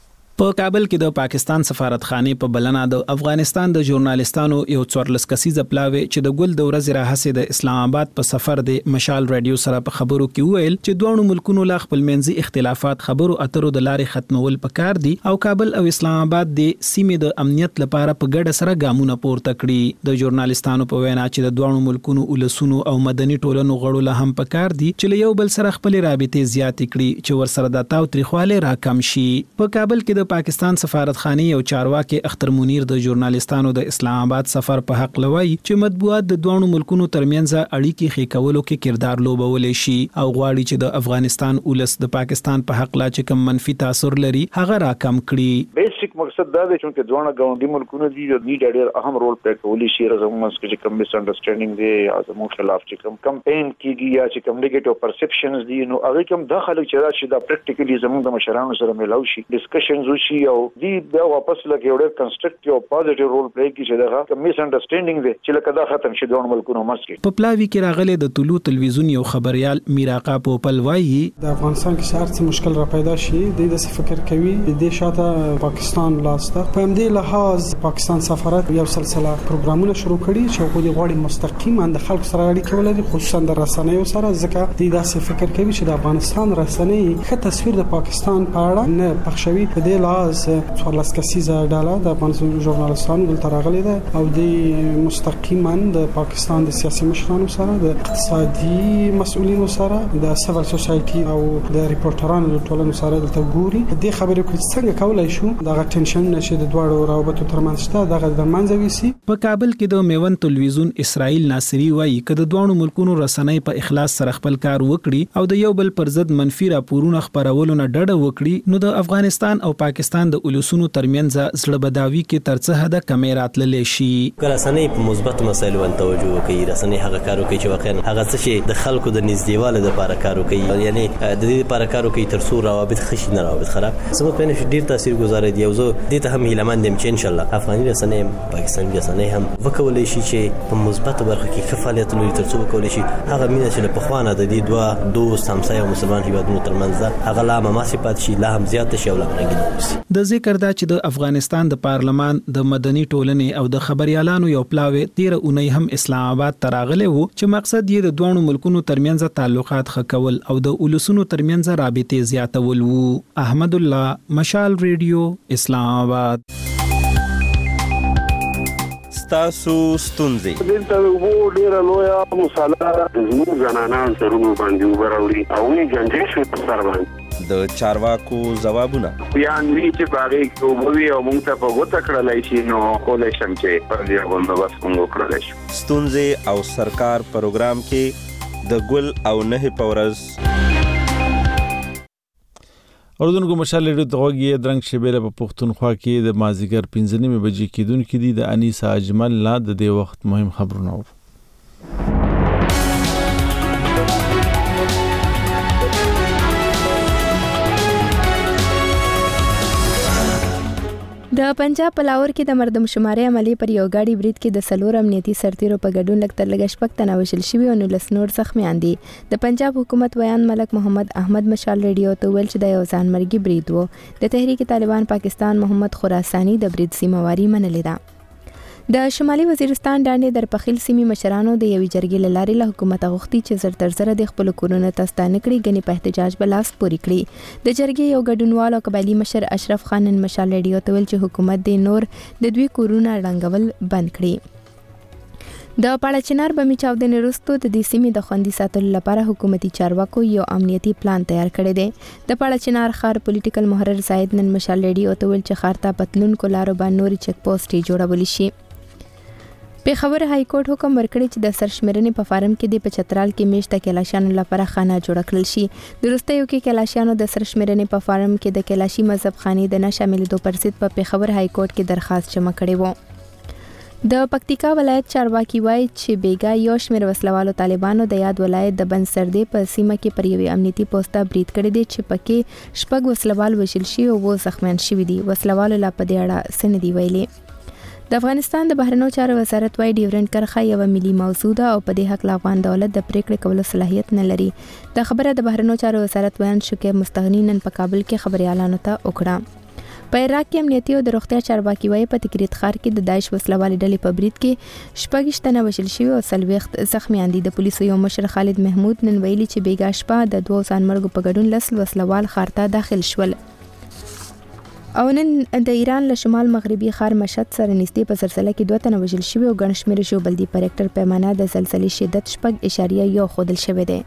په کابل کې د پاکستان سفارتخانه په بلنه د افغانستان د ژورنالیستانو یو څوارلس کسیزه پلاوی چې د ګل د ورځې راهسه د اسلام آباد په سفر د مشال رادیو سره په خبرو کې ویل چې دوه ملکونو لا خپل منځي اختلافات خبرو اترو د لارې ختمول پکار دي او کابل او اسلام آباد د سیمې د امنیت لپاره په ګډه سره ګامونه پورته کړي. د ژورنالیستانو په وینا چې د دوه ملکونو ولسونو او مدني ټولنو غړو له هم پکار دي چې یو بل سره خپل رابطې زیات کړي چې ور سره د تاو تریخواله راکم شي. په کابل کې د پاکستان سفارتخانه او چارواکي اختر منیر د ژورنالیستانو د اسلام آباد سفر په حق لوي چې مطبوعات د دوه ملکونو ترمنځ اړیکې خېکولو کې کردار لوبولې شي او غواړي چې د افغانستان ولس د پاکستان په حق لا چې کوم منفي تاثیر لري هغه راکم کړي. بیسیک مقصد دا دی چې دوه غونډي ملکونو دي د دې ډېر اهم رول پلی کولی شي زموږ چې کوم مس انډرستانډینګ دی یا زموږ خلاف چې کوم کمپاین کیږي یا چې کوم نیگیټیو پرسپشنز دي نو هغه کوم داخله چې راشي دا پریکټیکلی زموږ د مشرانو سره ملاو شي ډسکشنز وشي او دی بیا واپس لکه یو ډېر کنسترکټیو او پوزټیو رول پلی کوي چې دا مس انډرستانډینګ دی چې لکه دا ختم شي دوه ملکونو مسکه. په پلاوی کې راغله د طلوع تلویزیون یو خبريال میراقا پوپل وایي د افغانستان کې شهر څه مشکل را پیدا شي د دې فکر کوي د شاته پاکستان لاسته په همدې لحاظ پاکستان سفارت یو سلسله پروګرامونه شروع کړي چې خو د غوړي مستقیما د خلکو سره اړیکه ولري خصوصا د رسنیو سره ځکه د داسې فکر کوي چې د افغانستان رسنۍ ښه تصویر د پاکستان په اړه نه پخښوي. په دې لحاظ څوارلس کسیزه ډله د افغانستان ژورنالیستانو دلته راغلي ده او د مستقیما د پاکستان د سیاسي مشرانو سره د اقتصادي مسؤلینو سره د سیول سوسايټي او د ریپورټرانو د ټولنو سره دلته ګوري. د خبرې کوم څنګه کولای شو دغه ټنشن نشي د دوړو روابطو ترمنځ شته دغه د منځ ویسي. په کابل کې د میون تلویزیون اسرائیل ناصری وایي کله د دوه ملکونو رسنۍ په اخلاص سره خپل کار وکړي او د یو بل پر ضد منفي راپورونه خبرولو نه ډډه وکړي نو د افغانستان او پاکستان د ولسونو ترمنځ زړه بداوي کې ترڅه حد کمیرات للی شي. رسنۍ په مثبت مسایلو باندې توجه کوي. رسنۍ هغه کارو کوي چې واقعا هغه څه چې د خلکو د نږدېوالي لپاره کارو کوي یعنی د دې لپاره کارو کوي ترڅو روابط خشي نه روابط خراب. سمو په نشه ډیر تاثیر گذار دی او زه دې ته هم هیله مند یم چې ان شاء الله افغاني رسنۍ پاکستاني رسنۍ هم وکولای شي چې په مثبت برخه کې ښه فعالیت لري ترڅو وکولای شي هغه مینه چې په خوانه د دې دوه دوست همسایه او مسلمان هیوادونو ترمنځ هغه لا مماسي پات شي لا هم زیات شي او لا رنګین شي. د ذکر دا چې د افغانستان د پارلمان د مدني ټولنې او د خبريالانو یو پلاوی تیر اونۍ هم اسلام آباد تراغله وو چې مقصد یې د دوه ملکونو ترمنځ تعلقات خکول او د ولسونو ترمنځ رابطې زیاتول وو. احمد الله، مشال ریډیو، اسلام آباد. تاسو ستونزې دلته وو ډیره لویه مصالحه د زموږ زنانان سرونو باندې وبراوړي او یې جنجې شو په سر باندې د چارواکو ځوابونه بیان وی چې باغې کوموي او موږ ته په غوته کړلای شي نو کولای شم چې پر دې باندې بس کوم وکړلای شي. ستونزې او سرکار پروګرام کې د ګل او نه پورز اردوونکو مشال ریډیو ته غوږی درنګ شبیره په پښتونخوا کې د مازیګر پنځه نیمې بجې کېدونکې دي. د انیسا اجمل نه د دې وخت مهم خبرونه و. د پنجاب په لاهور کې د مردم شماري عملی پر یو گاډي برید کې د سلور امنیتي سرتیرو په ګډون لږ تر لږه شپږ تنه وژل شوي او نولس نور زخمیان دي. د پنجاب حکومت ویان ملک محمد احمد مشال ریډیو ته ویل چې د یو ځانمرګي برید و. د تحریک طالبان پاکستان محمد خراساني د برید ذمہواری منلې ده. د شمالي وزیرستان ډانډې در پخیل سیمې مشرانو د یوې جرګې له لارې له حکومت غوښتي چې زر تر زره د خپلو کورونو ته ستانه کړي، ګنې په احتجاج به لاس پورې کړي. د جرګې یو ګډونوال او قبایلي مشر اشرف خان نن مشال ریډیو ته ویل چې حکومت دې نور د دوی کورونه ړنګول بند کړي. د پاړچنار بمي چاودنې وروسته د دې سیمې د خوندي ساتلو لپاره حکومتي چارواکو یو امنیتي پلان تیار کړی دی. د پاړچنار ښار پولیټیکل محرر زاید نن مشال ریډیو ته ویل چې ښار ته پتلونکو لارو باندې نورې چک پوسټ جوړولی شي. پیښور های کورټ حکم ورکړی چې د سرشمیرنې په فارم کې د پچترال کې میشته کلاشانو لپاره خانه جوړ کړل شي. د وروستیو کې کلاشانو د سرشمیرنې په فارم کې د کلاشي مذهب خانې د نه شاملېدو پر ضد په پیښور های کورټ کې درخواست جمع کړی و. د پکتیکا ولایت چارواکي وایي چې بیګا یو شمېر وسلوالو طالبانو د یاد ولایت د بند سردې په سیمه کې پر یوې امنیتي پوسته برید کړی دی چې پکې شپږ وسلوال وژل شوي او اووه زخمیان شوي دي. وسلوالو لا په دې اړه څه نه دي ویلي. د افغانستان د بهرنیو چارو وزارت وايي ډیورنډ کرښه یوه ملي موضوع ده او په دې حق افغان دولت د پریکړې کولو صلاحیت نه لري. دا خبره د بهرنیو چارو وزارت ویان شکیب مستغنی نن په کابل کې خبريالانو ته وکړه. په عراق کې امنیتي او د روغتیا چارواکي وايي په تکریت ښار کې د داعش وسلوالې ډلې په برید کې شپږ تنه وژل شوي او څلوېښت زخمیان دي. د پولیسو یو مشر خالد محمود نن ویلي چې بیګا شپه د دوو ځانمرګو په ګډون لس وسلوال ښار ته داخل شول. او نن د ایران له شمال مغربي ښار مشهد سره نږدې په زلزله کې دوه تنه وژل شوي او ګڼ شمېر ژوبل دي. په ریکټر پیمانه د زلزلې شدت شپږ اعشاریه یو ښودل شوی دی.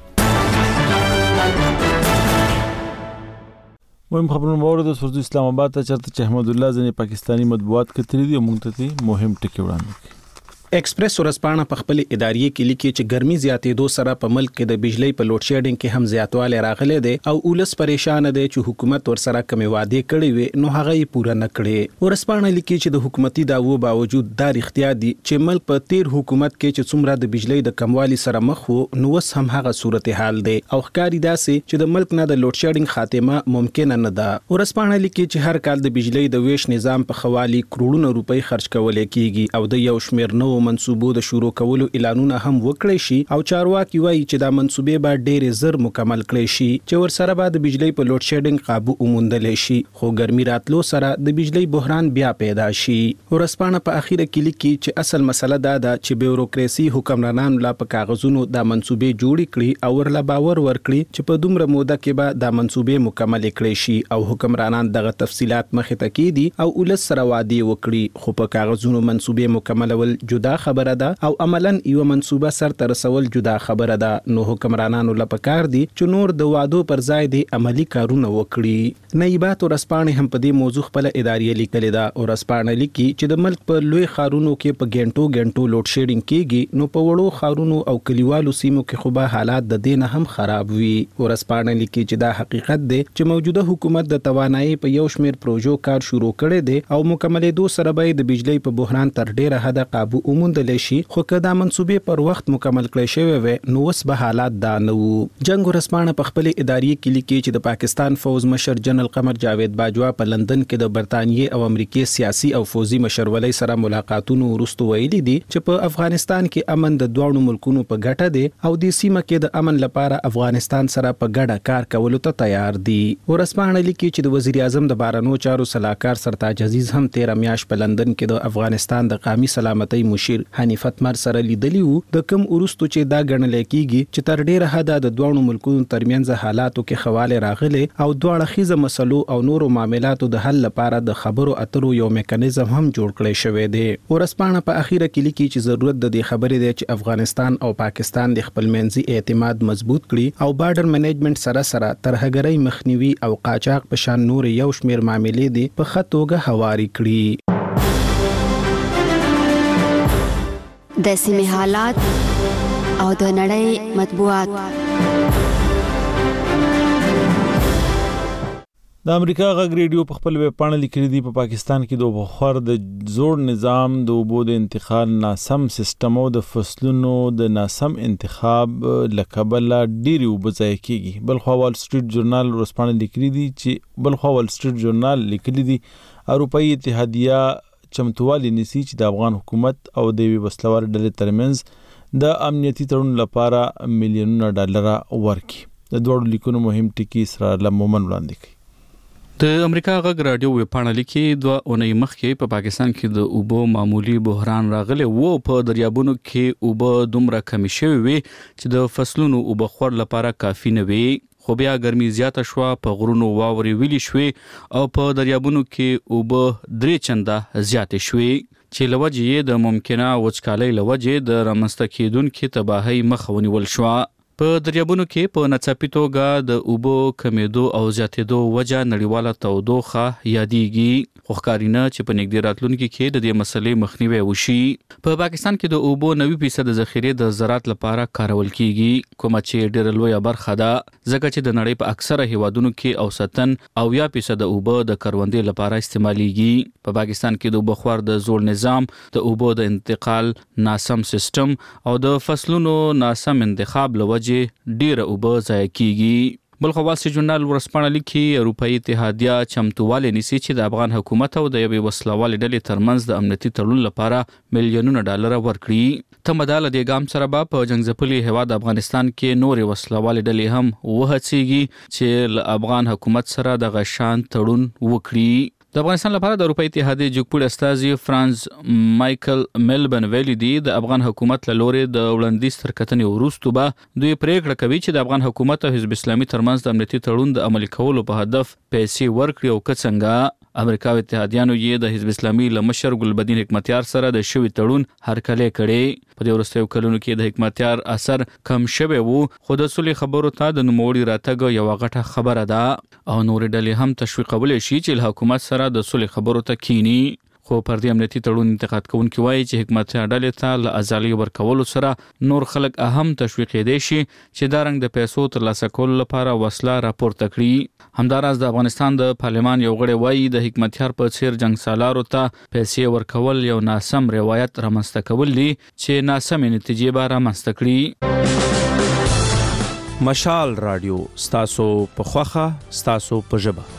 مهم خبرونه واورید. اوس ورځو اسلام آباد ته چرته چې احمد الله ځنې پاکستانی مطبوعات کتري دي او موږ ته مهم ټکي وړاندې کړي. ایکسپریس ورځپاڼه په خپل اداري کې لیکي چې ګرمي زیاتېدو سره په ملک کې د بجلی په لوډ شیډینګ کې هم زیاتوالی راغلی دی او ولس پریشان دی چې حکومت ورسره کمې وعدې کړې وي نو هغه یې پوره نه کړې. ورځپاڼه لیکي چې د حکومتي دعوو باوجود دا رښتیا دي چې ملک په تیر حکومت کې چې څومره د بجلی د کموالي سره مخ وو نو اوس هم هغه صورتحال دی او ښکاري داسې چې د ملک نه د لوډ شیډینګ خاتمه ممکنه نه ده. ورځپاڼه لیکي چې هر کال د بجلی د ویش نظام په خوالي کروڑونه روپۍ خرج کول کیږي او د یو شمېر نو منصوبو د شروع کولو اعلانونه هم وکړي شي او چارواکي وایي چې دا منصوبې به ډېر زر مکمل کړي شي چې ورسره به د بجلی په لوډ شیډینګ قابو وموندل شي. خو ګرمي راتلو سره د بجلی بحران بیا پیدا شي. ورځپاڼه په اخیره کې لیکي چې اصل مسله دا ده چې بیوروکراسي حکمرانان لا په کاغذونو دا منصوبې جوړې کړي او ورله باور ورکړي چې په دومره موده کې به دا منصوبې مکمل کړي شي او حکمرانان دغه تفصيلات مخې ته کېدي او ولس سره وعده وکړي. خو په کاغذونو منصوبې مکملول جدا خبره ده او عملاً یو منصوبه سر ته رسول جدا خبره ده. نو حکمرانانو لپاره کار دي چې نور د وعدو پر ځای دي عملی کارونه وکړي. نایبات ورځپاڼې هم په دې موضوع خپل اداري لیکلې ده. ورځپاڼه لیکي چې د ملک په لوی ښارونو کې په ګنټو ګنټو لوډ شیډینګ کیږي نو په وړو ښارونو او کلیوالو سیمو کې خو به حالات د دې نه هم خراب وي. ورځپاڼه لیکي چې دا حقیقت دی چې موجوده حکومت د توانایي په یو شمېر پروژو کار شروع کړی دی او مکملېدو سره به د بجلی په بحران تر ډیره حده قابو وموندل شي. خو که دا منصوبې پر وخت مکمل کړی شوی وي نو اوس به حالات دا نه وو. جنگ ورځپاڼه په خپل اداري کې لیکي چې د پاکستان فوز مشر جنرال قمر جاوید باجوا په لندن کې د برتانیې او امریکای سیاسي او فوزي مشرولۍ سره ملاقاتونو وروسته ویلي دي چې په افغانستان کې امن د دوه ملکونو په ګټه دی او د سیمه کې د امن لپاره افغانستان سره په ګډه کار کولو ته تیار دي. ورځپاڼه لیکي چې د وزیر اعظم د بهرنیو چارو صلاحکار سرتاج عزیز هم تیر میاشت په لندن کې د افغانستان د قومي سلامتۍ مشیر حنیفت مر سره لیدلی وو. د کم ورستو چې دا ګڼل کېږي چې تر ډیره حده د دوه ملکونو ترمنځ حالاتو کې خواله راغلي او دوه اړخیزه مسلو او نورو معاملاتو د حل لپاره د خبرو اترو یو میکانیزم هم جوړ کړی شوی دی. ورځپاڼه په اخیره کې لیکي چې ضرورت د دې خبرې دی چې افغانستان او پاکستان د خپل منځي اعتماد مضبوط کړي او بارډر منیجمنت سره سره ترهګرۍ مخنیوي او قاچاق په شان نور یو شمېر معاملې دي په ښه توګه هواري کړي. د سیمې حالات او د نړۍ مطبوعات. د امریکا غږ ریډیو په خپل ویب پاڼه لیکلي دي په پاکستان کې د اوبو خور د زوړ نظام د اوبو د انتقال ناسم سیستم او د فصلونو د ناسم انتخاب لکبله ډېری اوبه ضایع کیږي. بلخوا وال سټریټ جورنال ورسپانه لیکلي دي چې بلخوا وال سټریټ جورنال لیکلي دي اروپאי اتحادیه چمتووالی نیسي چې د افغان حکومت او د یوې وسلوار ډلې ترمنځ د امنیتي تړون لپاره میلیونونه ډالر ورکړي. د دوړو لیکونو مهم ټکی اسرار الله مومن وړاندې کوي. د امریکا غږ رادیو ویب پاڼه لیکي دوه اونۍ مخکې په پاکستان کې د اوبو معمولی بحران راغلی وو. په دریابونو کې اوبه دومره کمی شوې وي چې د فصلونو اوبه خور لپاره کافي نه وي. خو بیا ګرمي زیاته شوه، په غرونو واورې ویلې شوې او په دریابونو کې اوبه درې چنده زیاتې شوې چې لوجې یې د ممکنه وچکالۍ لوجې د رامنځته کېدونکې تباهۍ مخه ونیول شوه. په دریابونو کې په ناڅاپي توګه د اوبو کمیدو او زیاتېدو وجه نړیواله تودوخه یادېږي. خو ښکاري نه چې په نږدې راتلونکي کې د دې مسلې مخنیوی وشي. په پاکستان کې د اوبو نوي فیصد ذخیرې د زراعت لپاره کارول کیږي، کومه چې ډېره لویه برخه ده ځکه چې د نړۍ په اکثره هیوادونو کې اوسطن اویا فیصد اوبه د کروندې لپاره استعمالیږي. په پاکستان کې د اوبو خور د زوړ نظام، د اوبو د انتقال ناسم سیستم او د فصلونو ناسم انتخاب لوجه ډیره اوبه ضایع کیږي. بلخوا وال سټریټ جورنال ورسپانه لیکي اروپאי اتحادیه چمتووالی نیسي چې د افغان حکومت او د یوې وسلوالې ډلې ترمنځ د امنیتي تړون لپاره میلیونونه ډالر ورکړي. تمه ده له دې ګام سره به په جنګ ځپلي هیواد افغانستان کې نورې وسلوالې ډلې هم وهڅېږي چې له افغان حکومت سره دغه شان تړون وکړي. د افغانستان لپاره د اروپאי اتحادیې جګپوړي استازي فرانز مایکل میلبن ویلي دي د افغان حکومت له لورې د وړاندیز تر کتنې وروسته به دوی پریکړه کوي چې د افغان حکومت او حزب اسلامي ترمنځ د امنیتي تړون د عملي کولو په هدف پیسې ورکړي او که څنګه. امریکا او اتحادیانو یې د حزب اسلامي له مشر ګلبدین حکمتیار سره د شوي تړون هرکلی کړی. په دې وروستیو کلونو کې د حکمتیار اثر کم شوی وو، خو د صلحې خبرو ته د نوموړي راتګ یوه غټه خبره ده او نورې ډلې هم تشویقولی شي چې له حکومت سره د صلحې خبرو ته کینی. خو پر دې امنیتي تړون انتقاد کوونکي وایي چې حکمتیار ډلې ته له ازالۍ ورکولو سره نور خلک هم تشویقېدی شي چې دا رنګ د پیسو ترلاسه کولو لپاره وسله راپورته کړي. همداراز د افغانستان د پارلمان یو غړی وایي د حکمتیار په څیر جنګ سالارو ته پیسې ورکول یو ناسم روایت رامنځته کول دي چې ناسمې نتیجې به رامنځته کړي. مشال رادیو ستاسو په خوښه ستاسو په ژبه.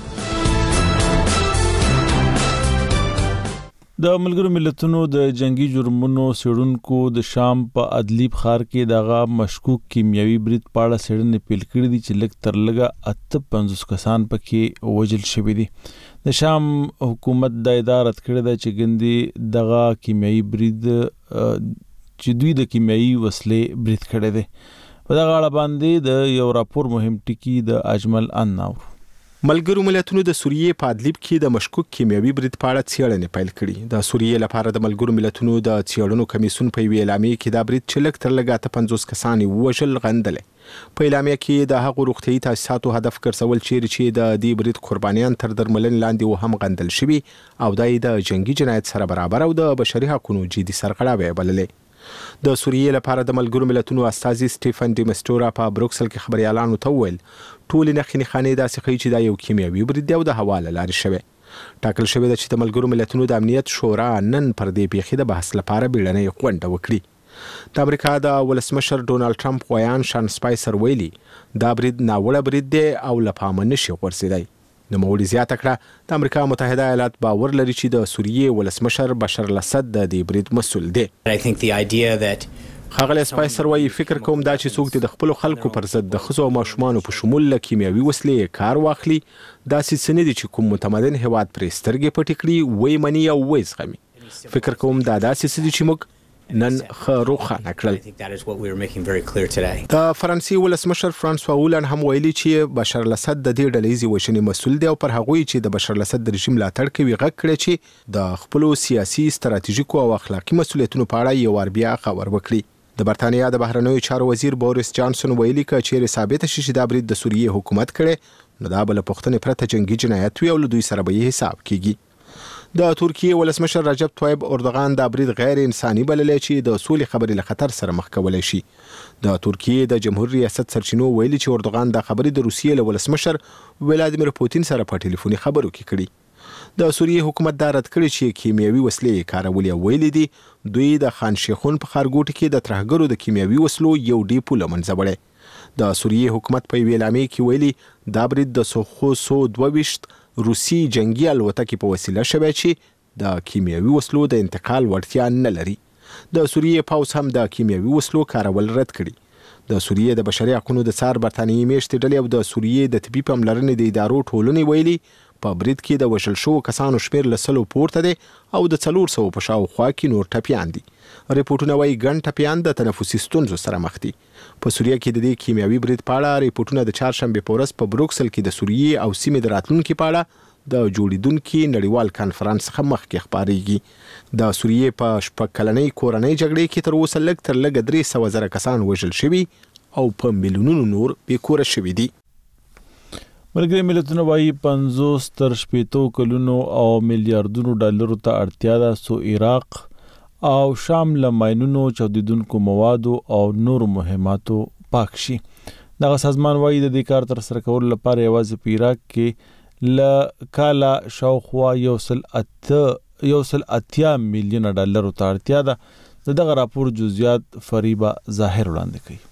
د ملګرو ملتونو د جنگي جرمونو څېړونکو د شام په ادلیب ښار کې دغه مشکوک کیمیاوي برید په اړه څېړنې پیل کړې دي چې لږ تر لږه اته پنځوس کسان پکې وژل شوي دي. د شام حکومت دا ادعا رد کړې ده چې ګندې دغه کیمیاوي برید چې دوی د کیمیاوي وسلې برید کړی دی. په دغه اړه باندې د یو راپور مهم ټکی د اجمل ان ناور. ملګرو ملتونو د سوریې په ادلیب کې د مشکوک کیمیاوي برید په اړه څېړنې پیل کړي. د سوریې لپاره د ملګرو ملتونو د څېړنو کمیسیون په یوې اعلامیې کې دا برید چې لږ تر لږه اته پنځوس کسان یې ووژل غندلی. په اعلامیه کې د هغو روغتیايي تاسیساتو هدف ګرځول چیرې چې د دې برید قربانیان تر درملنې لاندې و هم غندل شوي او دا یې د جنګي جنایت سره برابر او د بشري حقونو جدي سرغړاوی بللی. د سوریې لپاره د ملګرو ملتونو استازي سټیفن ډي مسټورا په بروکسل کې خبريالانو ته وویل ټولې نښې نښانې داسې ښیي چې دا یو کیمیاوي برید دی او د هوا له لارې شوی. ټاکل شوی ده چې د ملګرو ملتونو د امنیت شورا نن پر دې پیښې د بحث لپاره بیړنۍ غونډه وکړي. د امریکا د ولسمشر ډونالد ټرمپ ویان شان سپایسر ویلي دا برید ناوړه برید دی او له پامه نشي غورځېدی. نوموړي زیاته کړه د امریکا متحده ایالات باور لري چې د سوریې ولسمشر بشر الاسد د دې برید مسؤل دی. ښاغلی سپایسر وایي فکر کوم دا چې څوک د خپلو خلکو پر ضد د ښځو او ماشومانو په شمول له کیمیاوي وسلې کار واخلي داسې څه نه دي چې کوم متمدن هیواد پرې سترګې پټې کړي ویې مني او ویې زغمي. فکر کوم دا داسې څه دي چې موږ نن ښه روښانه کړل. د فرانسې ولسمشر فرانسوا هولند هم ویلي چې بشر الاسد د دې ډلهیزې وژنې مسؤل دی او پر هغوی چې د بشر الاسد د رژیم ملاتړ کوي غږ کړی چې د خپلو سیاسي ستراتیژیکو او اخلاقي مسؤلیتونو په اړه یو وار بیا خبر وکړي. د برتانیا د بهرنیو چارو وزیر بوریس جانسون ویلي که چیرې ثابته شي چې دا برید د سوریې حکومت کړی نو دا به له پوښتنې پرته جنګي جنایت وي او له دوی سره به یې حساب کیږي. د ترکیه ولسمشر رجب طیب اردوغان دا برید غیر انساني بللی چې د سولې خبرې له خطر سره مخ کولی شي. د ترکیه د جمهوریت ریاست سرچینو ویلي چې اردوغان دا خبرې د روسیې له ولسمشر ولادیمیر پوتین سره په ټلیفوني خبرو کې کړي. د سوریې حکومت دا رد کړی چې کیمیاوي وسلې کارولې ویلي دي دوی د خان شیخون په ښارګوټي کې د ترهګرو د کیمیاوي وسلو یو ډیپو له منځه وړی. د سوریې حکومت په یوې اعلامیې کې ویلي دا برید د سوخو سو دوه ویشت روسي جنگي الوتکې په وسیله شوی چې د کیمیاوي وسلو د انتقال وړتیا نه لري. د سوریې پوځ هم د کیمیاوي وسلو کارول رد کړي. د سوریې د بشري حقوقو د څار برتانیې میشتې ډلې او د سوریې د طبي پاملرنې د ادارو ټولنې ویلي په برید کې د وژل شوو کسانو شمیر له سلو پورته دی او د څلور سوو په شاوخوا کې نور ټپیان دي. ریپورټونه وایي ګڼ ټپیان د تنفسي ستونزو سره مخ دي. په سوریه کې د دې کیمیاوي برید په اړه ریپورټونه د چهارشنبې په ورځ په بروکسل کې د سوریې او سیمې د راتلونکي په اړه د جوړیدونکي نړیوال کانفرنس څخه مخکې خپارېږي. د سوریې په شپږ کلنۍ کورنۍ جګړې کې تر اوسه لږ تر لږه درې سوه زره کسان وژل شوي او په میلیونونو نور بېکوره شوي دي. ملګري ملتونه وایي پنځوس تر شپېتو کلونو او میلیارډونو ډالرو ته اړتیا ده څو عراق او شام له ماینونو چاودیدونکو موادو او نورو مهماتو پاک شي. دغه سازمان وایي د دې کار تر سره کولو لپاره یوازې په عراق کې له کاله شاوخوا یو سل اته یو سل اتیا میلیونه ډالرو ته اړتیا ده. دغه راپور جزئیات فریبا ظاهر وړاندې کوي.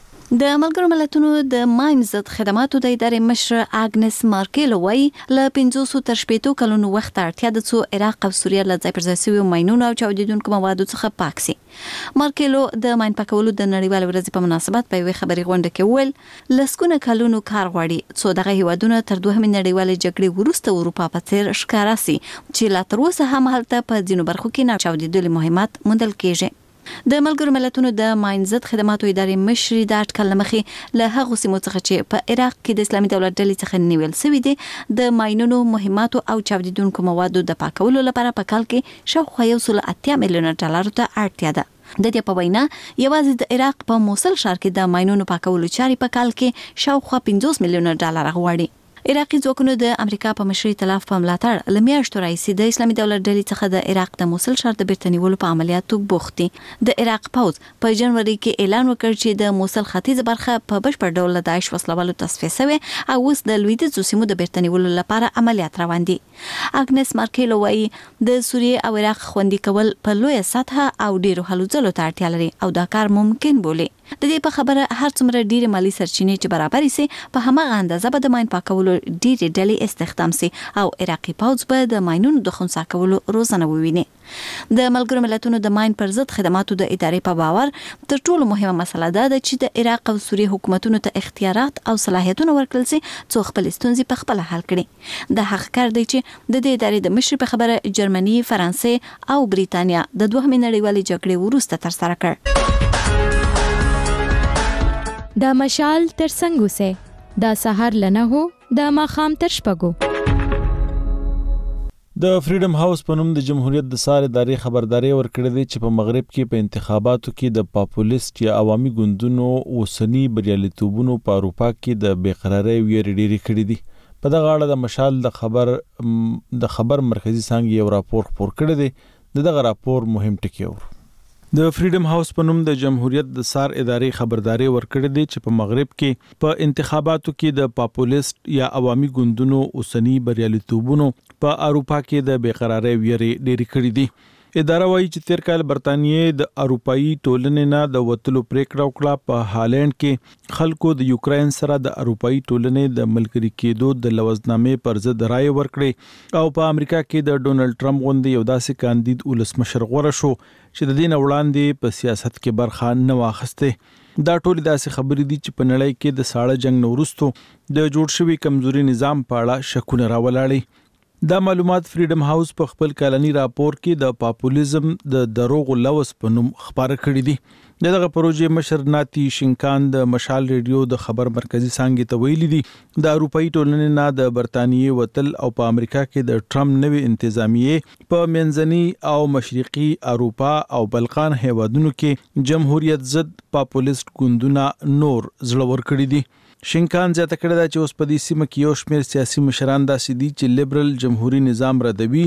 د ملګرو ملتونو د ماین ضد خدماتو د ادارې مشر اګنس مارکل وایي له پنځوس تر شپېتو کلونو وخت اړتیا د څو عراق او سوریه له ځای پر ځای شویو ماینونو او چاودیدونکو موادو څخه پاک شي. مارکل د ماین پاکولو د نړیوال ورځې په مناسبت په یوه خبري غونډه کې وویل لسګونه کلونو کار غواړي څو دغه هیوادونه تر دوهمې نړیوالې جګړې وروسته اروپا په څیر ښکارا سي چې لا تر اوسه هم هلته په ځینو برخو کې نه چاودیدلي مهمات موندل کیږي. د ملګرو ملتونو د ماین ضد خدماتو ادارې مشر د اټکل لمخې له هغو سیمو څخه چې په عراق کې د اسلامي دولت ډلې څخه نیول شوی دي د ماینونو مهماتو او چاودیدونکو موادو د پاکولو لپاره په کال کې شاوخوا یو سل اتیا میلیونه ډالرو ته اړتیا ده. د دې په وینا یوازې د عراق په موصل ښار کې د ماینونو پاکولو چارې په کال کې شاوخوا پنځوس میلیونه ډالر غواړي. عراقي ځواکونو د امریکا په مشرۍ تلاف په ملاتړ له میاشتو راهیسې د اسلامي دولت ډلې څخه د عراق د موصل ښار د بیرته نیولو په عملیاتو بوخت دي. د عراق پوځ په جنوري کې اعلان وکړ چې د موصل ختیځ برخه په بشپړ ډول له داعش وسلوالو تصفیه شوې او اوس د لویدیځو سیمو د بیرته نیولو لپاره عملیات روان دي. اګنس مارکل وایي د سوریې او عراق خوندي کول په لویه سطحه او ډیرو هلو ځلو ته اړتیا لري او دا کار ممکن بولي. د دې په خبره هر څومره ډیره مالی سرچینې چې برابرې سي په هماغه اندازه به د ماین پاکولو ډیرې ډلې استخدام سي او عراقي پوځ به د ماینونو د خنثی کولو روزنه وویني. د ملګرو ملتونو د ماین پر ضد خدماتو د ادارې په باور تر ټولو مهمه مسله ده چې د عراق او سوریې حکومتونو ته اختیارات او صلاحیتونه ورکړل سي څو خپل ستونزې په خپل حل کړي. د حق کار دی چې د دې ادارې د مشر په خبره جرمني، فرانسې او بریتانیا د دوهمې نړیوالې جګړې وروسته تر سره کړ. د مشال تر څنګ اوسه د سحر لنه هو د ماخام تر شپږو. د فریډم هاوس په نوم د جمهوریت د سار ادارې خبرداري ورکړې ده چې په مغرب کې په انتخاباتو کې د پاپولیست یا عوامي ګوندونو اوسنی بریالیتوبونو په اروپا کې د بیقراری ویری ډېری کړې دي. په دغه اړه د مشال د خبر د خبر مرکزی څنګه یو راپور خپور کړی دی. دغه راپور مهم ټکی اور د فریډم هاوس په نوم د جمهوریت د سار ادارې خبرداري ورکړې ده چې په مغرب کې په انتخاباتو کې د پاپولیست یا عوامي ګوندونو اوسنی بریالیتوبونو په اروپا کې د بیقراری ویری ډېری کړې دي. اداره وايي چې تیر کال برتانیې د اروپאי ټولنې نه د وټلو پریکړه وکړه په هالند کې خلکو د یوکرين سره د اروپאי ټولنې د ملګری کېدو د لوزنامې پر ضد رائے ورکړي او په امریکا کې د ډونلډ ټرمپ غوندي یو داسې کاندید ولسمشر غوړه شو چې د دین وړاندې په سیاست کې برخه نه واخسته. دا ټول داسې خبرې دي چې په نړۍ کې د ساړه جنگ نورستو د جوړ شوی کمزوري نظام په اړه شکونه راولاړي. دا معلومات فریډم هاوس په خپل کلنی راپور کې د پاپولیزم د دروغ لوس په نوم خبره کړې دي. دغه پروژې مشر ناتی شینکان د مشال ریډیو د خبر مرکزی څنګه ته ویلي دي د اروپאי ټولنې نه د برتانیې وتل او په امریکا کې د ټرمپ نوې انتظامیه په منځني او مشرقي اروپا او بلقان هیوادونو کې جمهوریت ضد پاپولیست ګوندونه نور زړور کړي دي. شینکان زیاته کړه چې اوس په دې سیمه کې یو شمېر سیاسي مشران داسې دي چې لیبرل جمهوریت نظام ردوي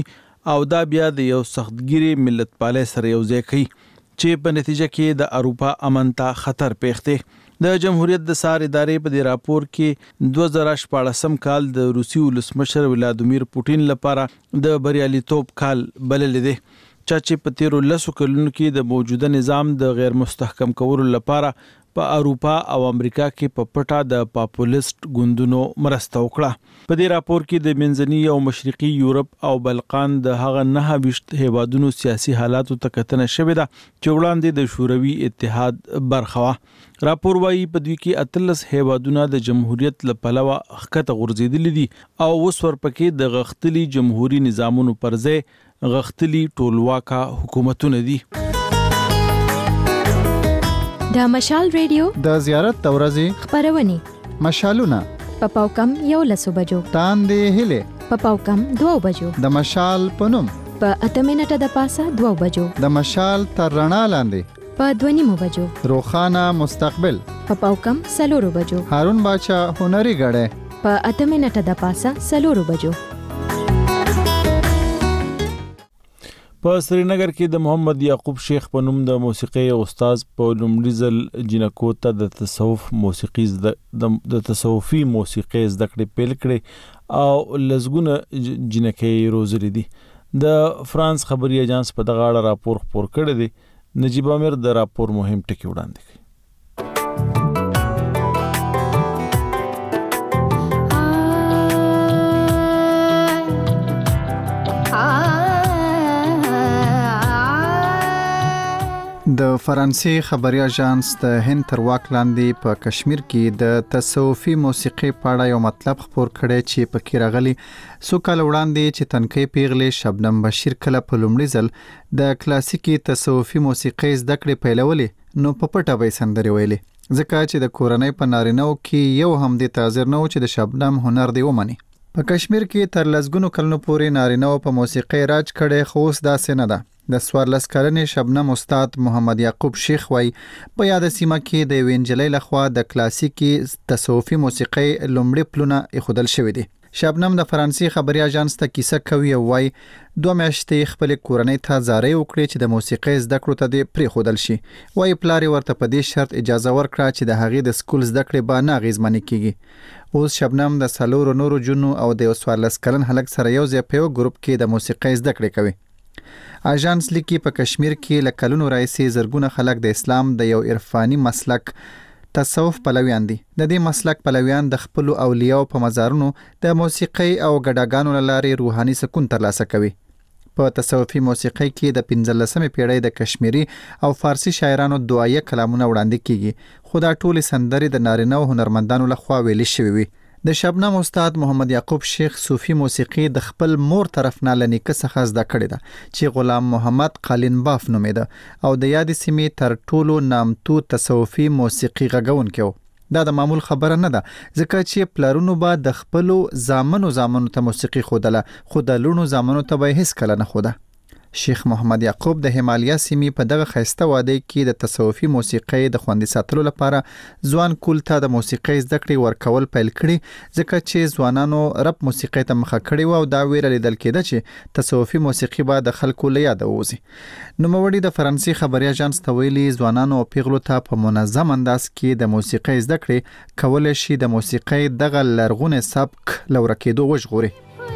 او دا بیا د یو سختګیري ملت پالې سره یو ځای کوي چې په نتیجه کې د اروپا امن ته خطر پیښته. د جمهوریت د سار ادارې په دې راپور کې دوه زره شپاړسم کال د روسي ولسمشر ولادیمیر پوټین لپاره د بریالیتوب کال بلل دي چې په تیرو لسو کلونو کې د موجوده نظام د غیر مستحکم کولو لپاره په اروپا او امریکا کې په پټه د پاپولیست ګوندونو مرسته وکړه. په دې راپور کې د منځني او مشرقي یورپ او بلقان د هغه نه ویشت هیوادونو سیاسي حالاتو ته کتنه شوې ده چې وړاندې د شوروي اتحاد برخه وه. راپور وايي په دوی کې اتلس هیوادونه د جمهوریت له پلوه ښکته غورځېدلي دي او اوس ورپکې د غښتلي جمهوري نظامونو پر ځای غښتلي ټولواکه حکومتونه دي. د مشال ریډیو د زیارت د ورځې خبرونه مشالونه په پاوکم یو لسو بجو تاندې هله په پاوکم دوه بجو د مشال پنوم په اته منټه د پاسه دوه بجو د مشال تر رڼا لاندې په دوه نیمو بجو روخانه مستقبل په پاوکم سلورو بجو هارون باچا هنري غړې په اته منټه د پاسه سلورو بجو. په سرینگر کې د محمد یعقوب شیخ په نوم د موسیقي استاد په لومړي ځل جنکو ته د تصوف موسیقي د تصوفي موسیقي زده کړې پیل کړې او لزګونه جنکې روزلې دي. د فرانس خبري اژانس په دغه اړه راپور خپور کړی دی. نجیب امیر د راپور مهم ټکی وړاندې کړي. د فرانسې خبري اژانس د هند تر واک لاندې په کشمیر کې د تصوفي موسیقي په اړه یو مطلب خپور کړی چې په کې راغلي څو کال وړاندې چې تنکۍ پیغلې شبنم بشیر کله په لومړي ځل د کلاسیکي تصوفي موسیقي زده کړې پیلولې نو په پټه به سندرې ویلې ځکه چې د کورنۍ په نارینه‌و کې یو هم دې تاثیر نه و چې د شبنم هنر دی ومني. په کشمیر کې تر لسګونو کلونو پورې نارینه‌و په موسیقي راج کړی خو اوس داسې نه ده. د څوارلس کلنې شبنم استاد محمد یعقوب شیخ وای په یاد سیمه کې د وینجلۍ لخوا د کلاسیکي تصوفي موسیقي لومړی پلونه ایښودل شوی دي. شبنم د فرانسې خبري اژانس ته کیسه کوي او وای دوه میاشتې خپل کورنۍ ته زارۍ وکړي چې د موسیقي زده کړو ته دې پرېښودل شي. وای پلار ورته په دې شرط اجازه ورکړه چې د هغې د سکول زده کړې به نه اغېزمنې کیږي. اوس شبنم د څلورو نورو جنو او د څوارلس کلن هلک سره یو ځای په یو ګروپ کې د موسیقي زده کړې کوي. اژانس لیکي په کشمیر کې له کلونو راهیسې زرګونه خلک د اسلام د یو عرفاني مسلک تصوف پلویان دي. د دې مسلک پلویان د خپل اولیاء په مزارونو د موسیقي او غډاګانو لارې روحاني سکون ترلاسه کوي. په تصوفي موسیقي کې د پنځلسمې پیړۍ د کشمیری او فارسی شاعرانو دعایه کلامونه وړاندې کیږي خو دا ټول سندرې د نارینه او هنرمندانو لخوا ویل شوی وي. د شبنم استاد محمد یعقوب شیخ صوفي موسیقي د خپل مور طرف نه لنیکه څخه زده کړې ده چې غلام محمد قالینباف نومیده او د یادې سیمې تر ټولو نامتو تصوفي موسیقي غږونکی و. دا د معمول خبره نه ده ځکه چې پلرونو به د خپلو زامنو زامنو ته موسیقي ښودله خو د لوڼو زامنو ته به هیڅ کله نه ښوده. شیخ محمد یعقوب د همالیا سیمې په دغه ښایسته واده کې د تصوفي موسیقي د خوندي ساتلو لپاره ځوان کول ته د موسیقي زده کړې ورکول پیل کړي ځکه چې ځوانانو رپ موسیقي ته مخه کړې و او دا ویره لیدل کېده چې تصوفي موسیقي به د خلکو له یاده ووځي. نوموړي د فرانسې خبري اژانس ته ویلي ځوانانو او پیغلو ته په منظم انداز کې د موسیقي زده کړې کولی شي د موسیقي دغه لرغونی سبک له ورکېدو وژغوري.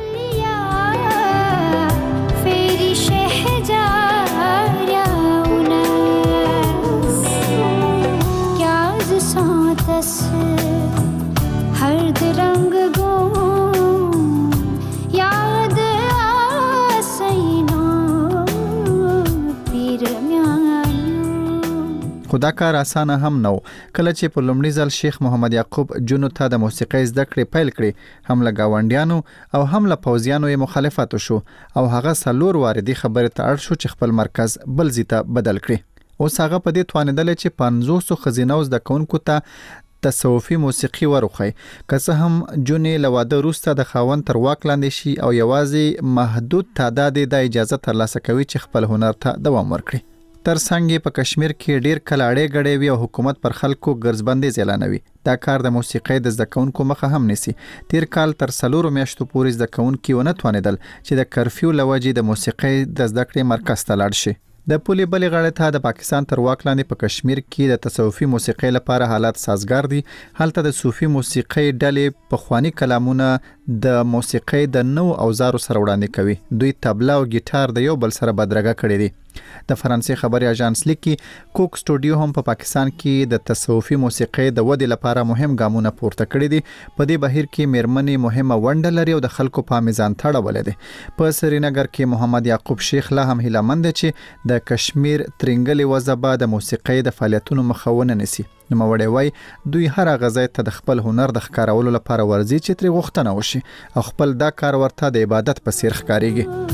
خو دا کار اسانه هم نه و. کله چې په لومړي ځل شیخ محمد یعقوب جنو ته د موسیقي زده کړې پیل کړې هم له ګاونډیانو او هم له پوځیانو یې مخالفت وشو او هغه څلور واره دې خبرې ته اړ شو چې خپل مرکز بل ځای ته بدل کړي. اوس هغه په دې توانېدلی چې پنځوسو ښځینه زده کوونکو ته تصوفي موسیقي وروښي که څه هم جونې له واده وروسته د خاوند تر واک لاندې شي او یوازې محدود تعداد یې دا اجازه ترلاسه کوي چې خپل هنر ته دوام ورکړي. ترڅنګ په کشمیر کې ډیر کلاړې غړې وی او حکومت پر خلکو ګرځبندي اعلانوي. دا کار د موسیقۍ د زده کوونکو مخه هم نیسي. تیر کال تر څلورو میاشتو پورې زده کوونکي ونه توانیدل چې د کرفیو لوجې د موسیقۍ د زده کړې مرکز ته لاړ شي. د پولي بلې غاړې ته د پاکستان تر واک لاندې په کشمیر کې د تصوفي موسیقۍ لپاره حالات سازګار دي. هلته د صوفي موسیقۍ ډلې په خواني کلامونه د موسیقۍ د نو اوزارو سره وړاندې کوي. دوی طبله او ګیټار د یو بل سره بدرګه کړي دي. د فرانسې خبري اژانس لیکي کوک سټوډیو هم په پاکستان کې د تصوفي موسیقۍ د ودې لپاره مهم ګامونه پورته کړي دي. په دې بهیر کې میرمنې مهمه ونډه لري او د خلکو په میزان تړولې دي. په سرینګر کې محمد یعقوب شیخ لا هم هیلمند چې د کشمیر ترنګلي وزبا د موسیقۍ د فعالیتونو مخاونه نسی. نو موړی وای دوی هر غزای ته د خپل هنر د ښکارولو لپاره ورزي چې تری غوښتنه وشي او خپل دا کار ورته د عبادت په څیر ښکاریږي.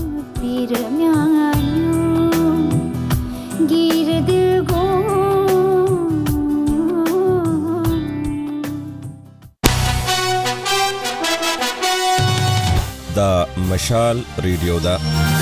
دا مشال ریډیو دا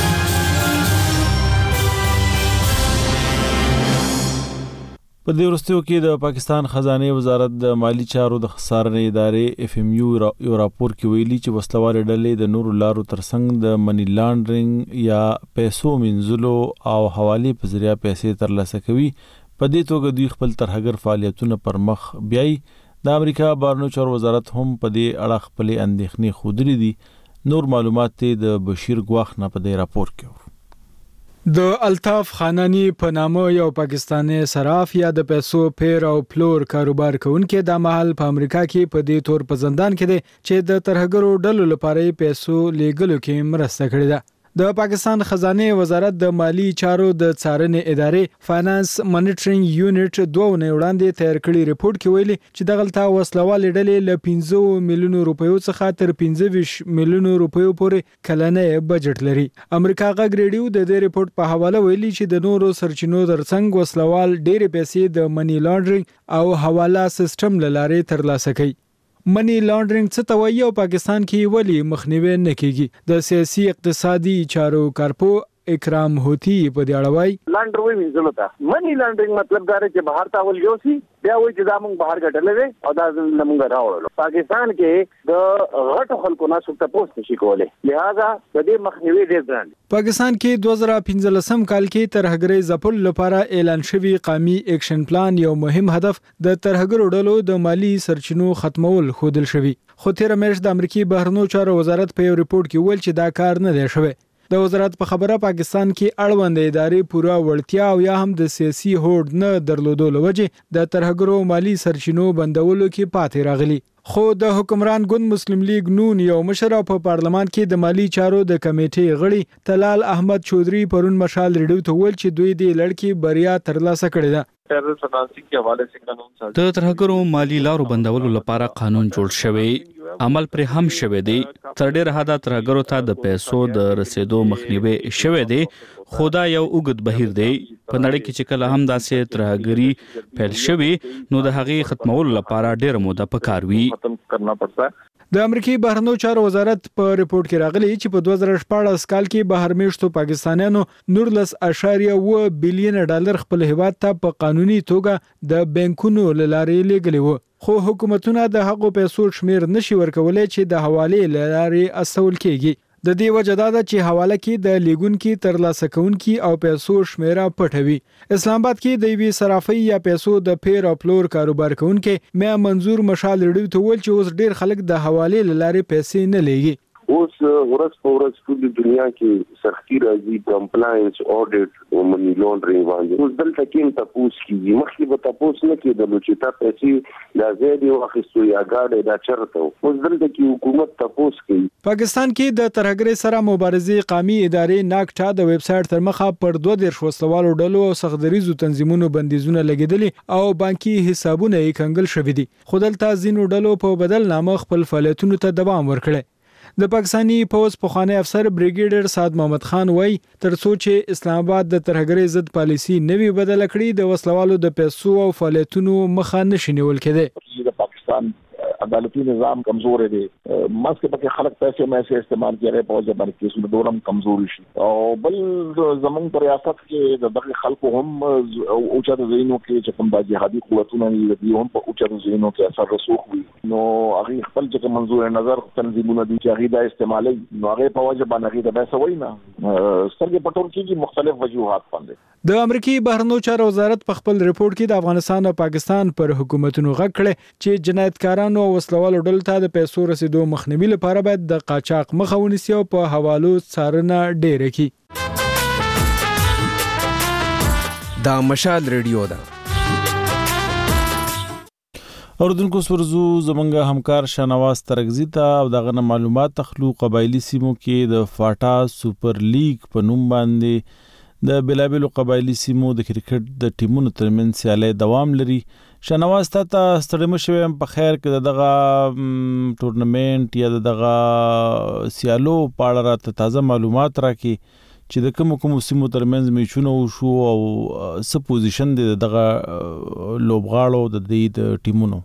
په دې وروستیو کې د پاکستان خزانه وزارت د مالی چارو د خسارنې ادارې اف ام یو یو راپور کې ویلي چې وسلوال ډلې د نورو لارو ترڅنګ د منی لانډرینګ یا پیسو منځلو او حواله په ذریعہ پیسې ترلاسه کوي. په دې توګه دوی خپل ترهګر فعالیتونه پر مخ بیاي. د امریکا بهرنیو چارو وزارت هم په دې اړه خپل اندېښنې خوندري دي. نور معلومات د بشیر ګواخ نه په دې راپور کې. د الطاف خانانی په نامه یو پاکستانی صراف یا د پیسو پیر او پلور کاروبار کوونکې د محل په امریکا کې په دې تور په زندان کې دی چې د ترهګرو ډلو لپاره پیسو لیږلو کې مرسته کړې ده. د پاکستان خزانه وزارت د مالی چارو د څارنې ادارې فاینانس مانیټرینګ یونټ دوه ونې وړاندې تیار کړی ریپورت کې ویلي چې د غلطه وسلوال ډلې له پنځه میلیونو روپیو څخه تر پنځه میلیونو روپیو پورې کلنې بجټ لري. امریکا غږ ریډیو د دې ریپورت په حواله ویلي چې د نورو سرچینو ترڅنګ وسلوال ډېرې پیسې د منی لانډرینګ او حواله سیستم له لارې ترلاسه کوي. منی لانډرینګ څه ته وایي او پاکستان کې ولی مخنیوي نه کیږي؟ د سیاسي اقتصادي چارو کارپو اکرام هوتی په دې اړه وایي لانډروي منځلو ته منی لانډرینګ مطلب دا چې بهر ته ول یو سي بیا وایي چې دا موږ بهر ګټلې وي او دا موږ راوړل. پاکستان کې د غټ خلکو نه څوک تاسو نشي کولای. لہذا د دې مخنیوي ډېر ګران. پاکستان کې دوه زره پنځلسم کال کې ترهګرۍ ځپل لپاره اعلان شوی قومي اکشن پلان یو مهم هدف د ترهګرو ډلو د مالی سرچینو ختمول خودل شوی. خو تیر میاشت د امریکای بهرنیو چارو وزارت په یو ریپورت کې ویل چې دا کار نه دی شوی. د وزارت په خبره پاکستان کې اړوند ادارې پوره وړتیا او یا هم د سیاسي هوډ نه درلودو لوجه د ترهګرو مالی سرچینو بندولو کې پاتې راغلي. خو د حکمران ګوند مسلم لیگ نون یو مشر په پارلمان کې د مالی چارو د کمیټې غړي طلال احمد چودري پرون مشال ریډیو ته ویل چې دوی د لړکی بریا ترلاسه کړې ده. ټیرر فنانسینګ کې حواله سره قانون ساز د ترهګرو مالی لارو بندولو لپاره قانون جوړ شوی، عمل پر هم شوی دی. تر ډېر حده ترهګرو ته د پیسو د رسیدو مخنیوي شوی دی. خدا یو اوږد بهیر دی. په نړۍ کې چې کله هم داسې ترهګری پیل شوی نو د هغې ختمولو لپاره ډېر موده پکار وي. ختم کرنا پړتا. د امریکای بهرنیو چارو وزارت په ریپورت کې راغلی چې په دوه زره شپږ کال کې بهر میشتو پاکستانیانو نورلس اشاریه و بلین ډالر خپل هیواد ته په قانوني توګه د بانکونو لارې لیږلي وو. خو حکومتونه د هغو پیسو شمیر نشي ورکولای چې د حواله لارې استول کیږي. د دې وجه دا ده چې حواله کې د لیګونکو ترلاسه کونکي او پیسو شمیره پټوي. اسلام آباد کې د وی صرافي یا پیسو د پیر او پلور کاروبار کوونکي مې منظور مشال ریډیو ته ویل چې اوس ډیر خلک د حواله لارې پیسې نه لېږي. اوس ورځ په ورځ ټول دنیا کې سختي راځي، کمپلاینس اډیټ او منی لانډرینګ باندې. اوس دلته کې تاسو کیږي مخکې به تاسو نه کېدل چې تاسو پیسې د زیاتې واخیستو یا ګاډي دا چرته. اوس دلته کې حکومت تاسو کوي. پاکستان کې د ترهګرۍ سره مبارزې قومي ادارې ناکټا د ویب سټ تر مخه پر دوه دیرش وسلوالو ډلو او سختدریزو تنظیمونو بندیزونه لګیدلي او بانکي حسابونه یې کنګل شوې دي. خو دلته ځینو ډلو په بدل نامه خپل فعالیتونو ته دوام ورکړي. د پاکستانی پوز پخوانی افسر بریګیډر سعد محمد خان وای ترڅو چې اسلام آباد د ترهګرۍ ضد پالیسی نوي بدل کړي د وسلوالو د پیسو او فعالیتونو مخه نشي نیول کېده. د پاکستان عدالتي نظام کمزور دی ماسک پکې خلک پیسې مې استعمال کړي په وجه باندې کیسونه دورم کمزور شي او بل زمون پر ریاست کې د دغه خلکو هم او چې د زینو کې چې کوم د جهادي قوتونه دي هم په او چې د زینو کې اثر رسوخ وي نو هغه خپل چې منظور نظر تنظیمونه دي چې هغه د استعمالي نو هغه په وجه باندې د پیسې وینا سترګې پټول کېږي مختلف وجوهات باندې د امریکای بهرنیو چارو وزارت په خپل ریپورت کې د افغانستان او پاکستان پر حکومتونو غږ کړی چې جنایتکارانو او وسلوالو ډلو ته د پیسو رسیدو مخنیوي لپاره باید د قاچاق مخه ونیسي او په حوالو څارنه ډیره کړي. دا مشال ریډیو ده. اوردونکو سورزو زمونږ همکار شنواز ترغزی ته او دغه معلومات تخلو قبایلی سیمو کې د فاټا سوپر لیگ په نوم باندې د بلابلو قبایلی سیمو د کرکټ د ټیمونو ترمنځ سیالي دوام لري. شنواز ته ستړي مشوم په خیر کې دغه ټورنمنت یا دغه سیالو په اړه راته تازه معلومات راکړي چې د کوم کوم سیمو ترمنځ میچونه وشو او څه پوزیشن دی دغه لوبغاړو د دې د ټیمونو.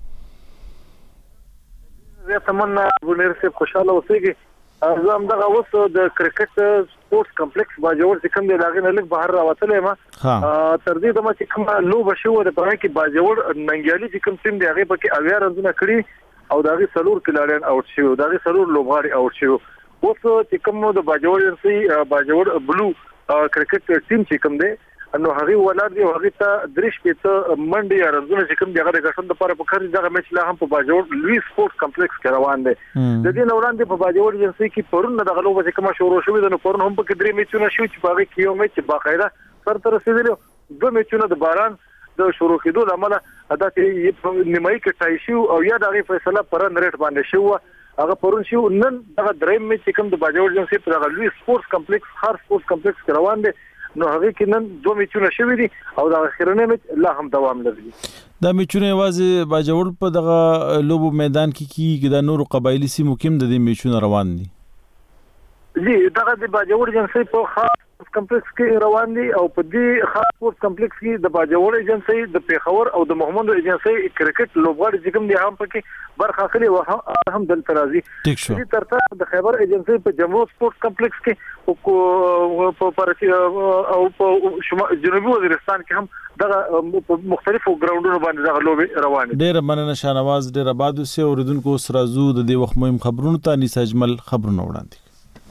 زه تمنا ګونر سے خوشاله اوسېږي زه هم دغه اوس د کرکټ سپورتس کمپلیکس باجوړ چې کوم دی لاغې نه لږ بهر راوتلې ما تر دې دمه چې کوم لوب شو د پرای کې باجوړ ننګیالي چې کوم ټیم دی هغه پکې اویا رنونه کړی او دغه سلور کلاړین اوټ شو دغه سلور لوبغاړي اوټ شو اوس چې کوم د باجوړ سي باجوړ بلو کرکټ ټیم چې کوم دی نو هغه ولر دی هغه ته درش په منډي رنونه چې کوم دی هغه د غشن د لپاره په خرج دغه میچ لا هم په باجوړ لوی سپورت کمپلیکس کې روان دی د دې نوران دی په باجوړ جنسي کې پرون دغه لوبه چې کوم شروع شوې ده نو پرون هم په کې درې میچونه شو چې په هغه کې یو میچ باقاعده سر تر رسیدلی دوه میچونه د باران د شروع کېدو لامل ادا چې نیمایي کې تای شو او یا دغه فیصله پر نریټ باندې شو هغه پرون شو نن دغه دریم میچ چې کوم د باجوړ جنسي په هغه لوی سپورت کمپلیکس هر سپورت کمپلیکس کې روان دی نو هغه کې نن دوه میچونه شوي دي او دا اخرنی میچ لا هم دوام لري. دا میچونه یوازې باجوړ په دغه لوبو میدان کې کیږي د نورو قبایلی سیمو کې د دې میچونه روان دي. جی دغه د باجوړ جنسي په خاص کمپلیکس کې روان دي او په دې خاص سپورت کمپلیکس کې د باجوړ ایجنسی د پیښور او د محمد ایجنسی کرکټ لوبغاړي چې کوم دي هم پکې برخه اخلي او هم د ترازی دې ترڅنګ د خیبر ایجنسی په جمهور سپورت کمپلیکس کې او په پارتي او په جنوبي وزیرستان کې هم دغه مختلفو ګراوندونو باندې دغه لوبي روان دي. ډېر مننه شنواز ډېر آباد اوسئ اوریدونکو سره زو د دې وخت مهم خبرونو ته انیس اجمل خبرونه وړاندې.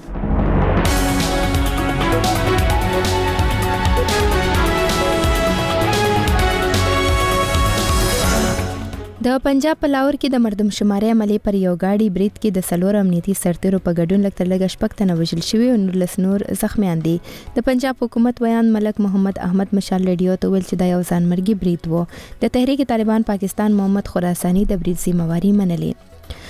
د پنجاب په لاهور کې د مردم شماري عملي پر یو گاډي برید کې د سلور امنیتي سرتیرو په ګډون لږ تر لږه شپږ تنه وژل شوي او نور لس نور زخمیان دي. د پنجاب حکومت ویان ملک محمد احمد مشال ریډیو ته ویل چې دا یو ځانمرګي برید و. د تحریک طالبان پاکستان محمد خراساني د برید ذمہواری منلې.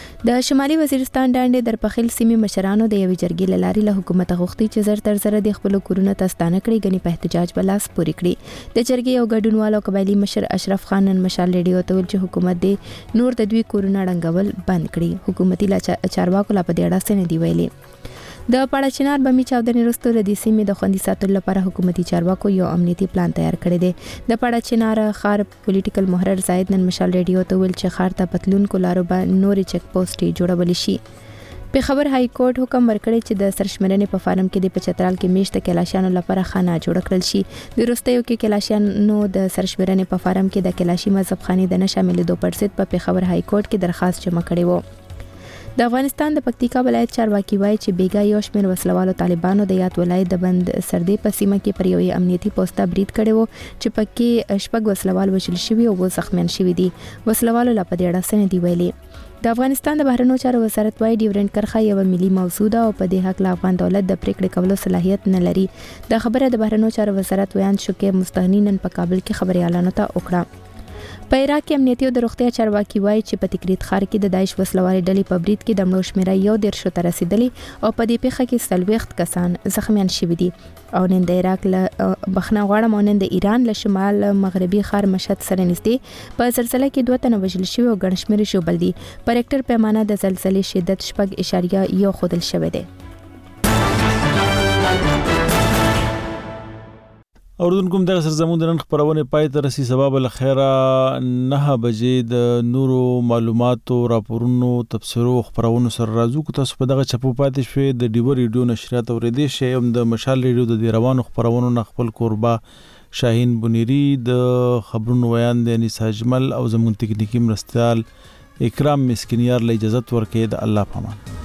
د شمالي وزیرستان ډانډې در پخیل سیمې مشرانو د یوې جرګې له لارې له حکومت غوښتي چې زر تر زره د خپلو کورونو ته ستانه کړي ګنې په احتجاج به لاس پورې کړي. د جرګې یو ګډونوال او قبایلي مشر اشرف خان نن مشال ریډیو ته ویل چې حکومت دې نور د دوی کورونه ړنګول بند کړي. حکومتي چارواکو لا په دې اړه څه نه دي ویلي. د پاړه چنار بمی چاودنې وروسته د دې سیمې د خوندي ساتلو لپاره حکومتي چارواکو یو امنیتي پلان تیار کړی دی. د پاړه چنار ښار پولیټیکل محرر زاید نن مشال ریډیو ته ویل چې ښار ته پتلونکو لارو به نورې چک پوسټ جوړولی شي. پیښور های کورټ حکم ورکړی چې د سرشمېرنې په فارم کې د په چترال کې میشته کلاشانو لپاره خانه جوړ کړل شي. د وروستیو کې کلاشانو د سرشمېرنې په فارم کې د کلاشي مذهب خانې د نه شاملېدو پر ضد په پیښور های کورټ کې درخواست جمع کړی و. د افغانستان د پکتیکا ولایت چارواکي وایي چې بیګا یو شمېر وسلوالو طالبانو د یاد ولایت د بند سردې په سیمه کې پر یوې امنیتي پوسټه برید کړی و چې پکې شپږ وسلوال وژل شوي او اووه زخمیان شوي دي. وسلوالو لا په دې اړه څه نه دي ویلي. د افغانستان د بهرنیو چارو وزارت وايي ډیورنډ کرښه یو ملي موضوع ده او په دې حق له افغان دولت د پریکړې کولو صلاحیت نه لري. دا خبره د بهرنیو چارو وزارت ویان شوکیب مستغنی نن په کابل کې خبريالانو ته وکړه. په عراق کې امنیتي او د روغتیا چارواکي وایي چې په تکریت ښار کې د داعش وسلوالي ډلې په برید کې د مړو شمېره یو دېرشو ته رسېدلې او په دې پیښه کې څلوېښت کسان زخمیان شوي دي. او نن د عراق له بخښنه غواړم او نن د ایران له شمال مغربي ښار مشهد سره نږدې په زلزله کې دوه تنه وژل شوي او ګڼ شمېرې ژوبل دي. په ریکټر پیمانه د زلزلې شدت شپږ اعشاریه یو ښودل شوی دی. اوردونکو دغه سر زموږ د نن خبرونه پای ته رسي. سبب الخيره نه بجې د نورو معلوماتو راپورونو تفسیرو خبرونو سره راځو کو تاسو په دغه چپو پاتې شوي د ډیو ریډیو نشریات اوریدې شي هم د مشال ریډیو د روانو خبرونو نه خپل قربا شاهین بنيري د خبرونو ویان د انیس اجمل او زموږ تکنیکی مرستيال اکرام مسکینیار له اجازه ورکړي. د الله پامان.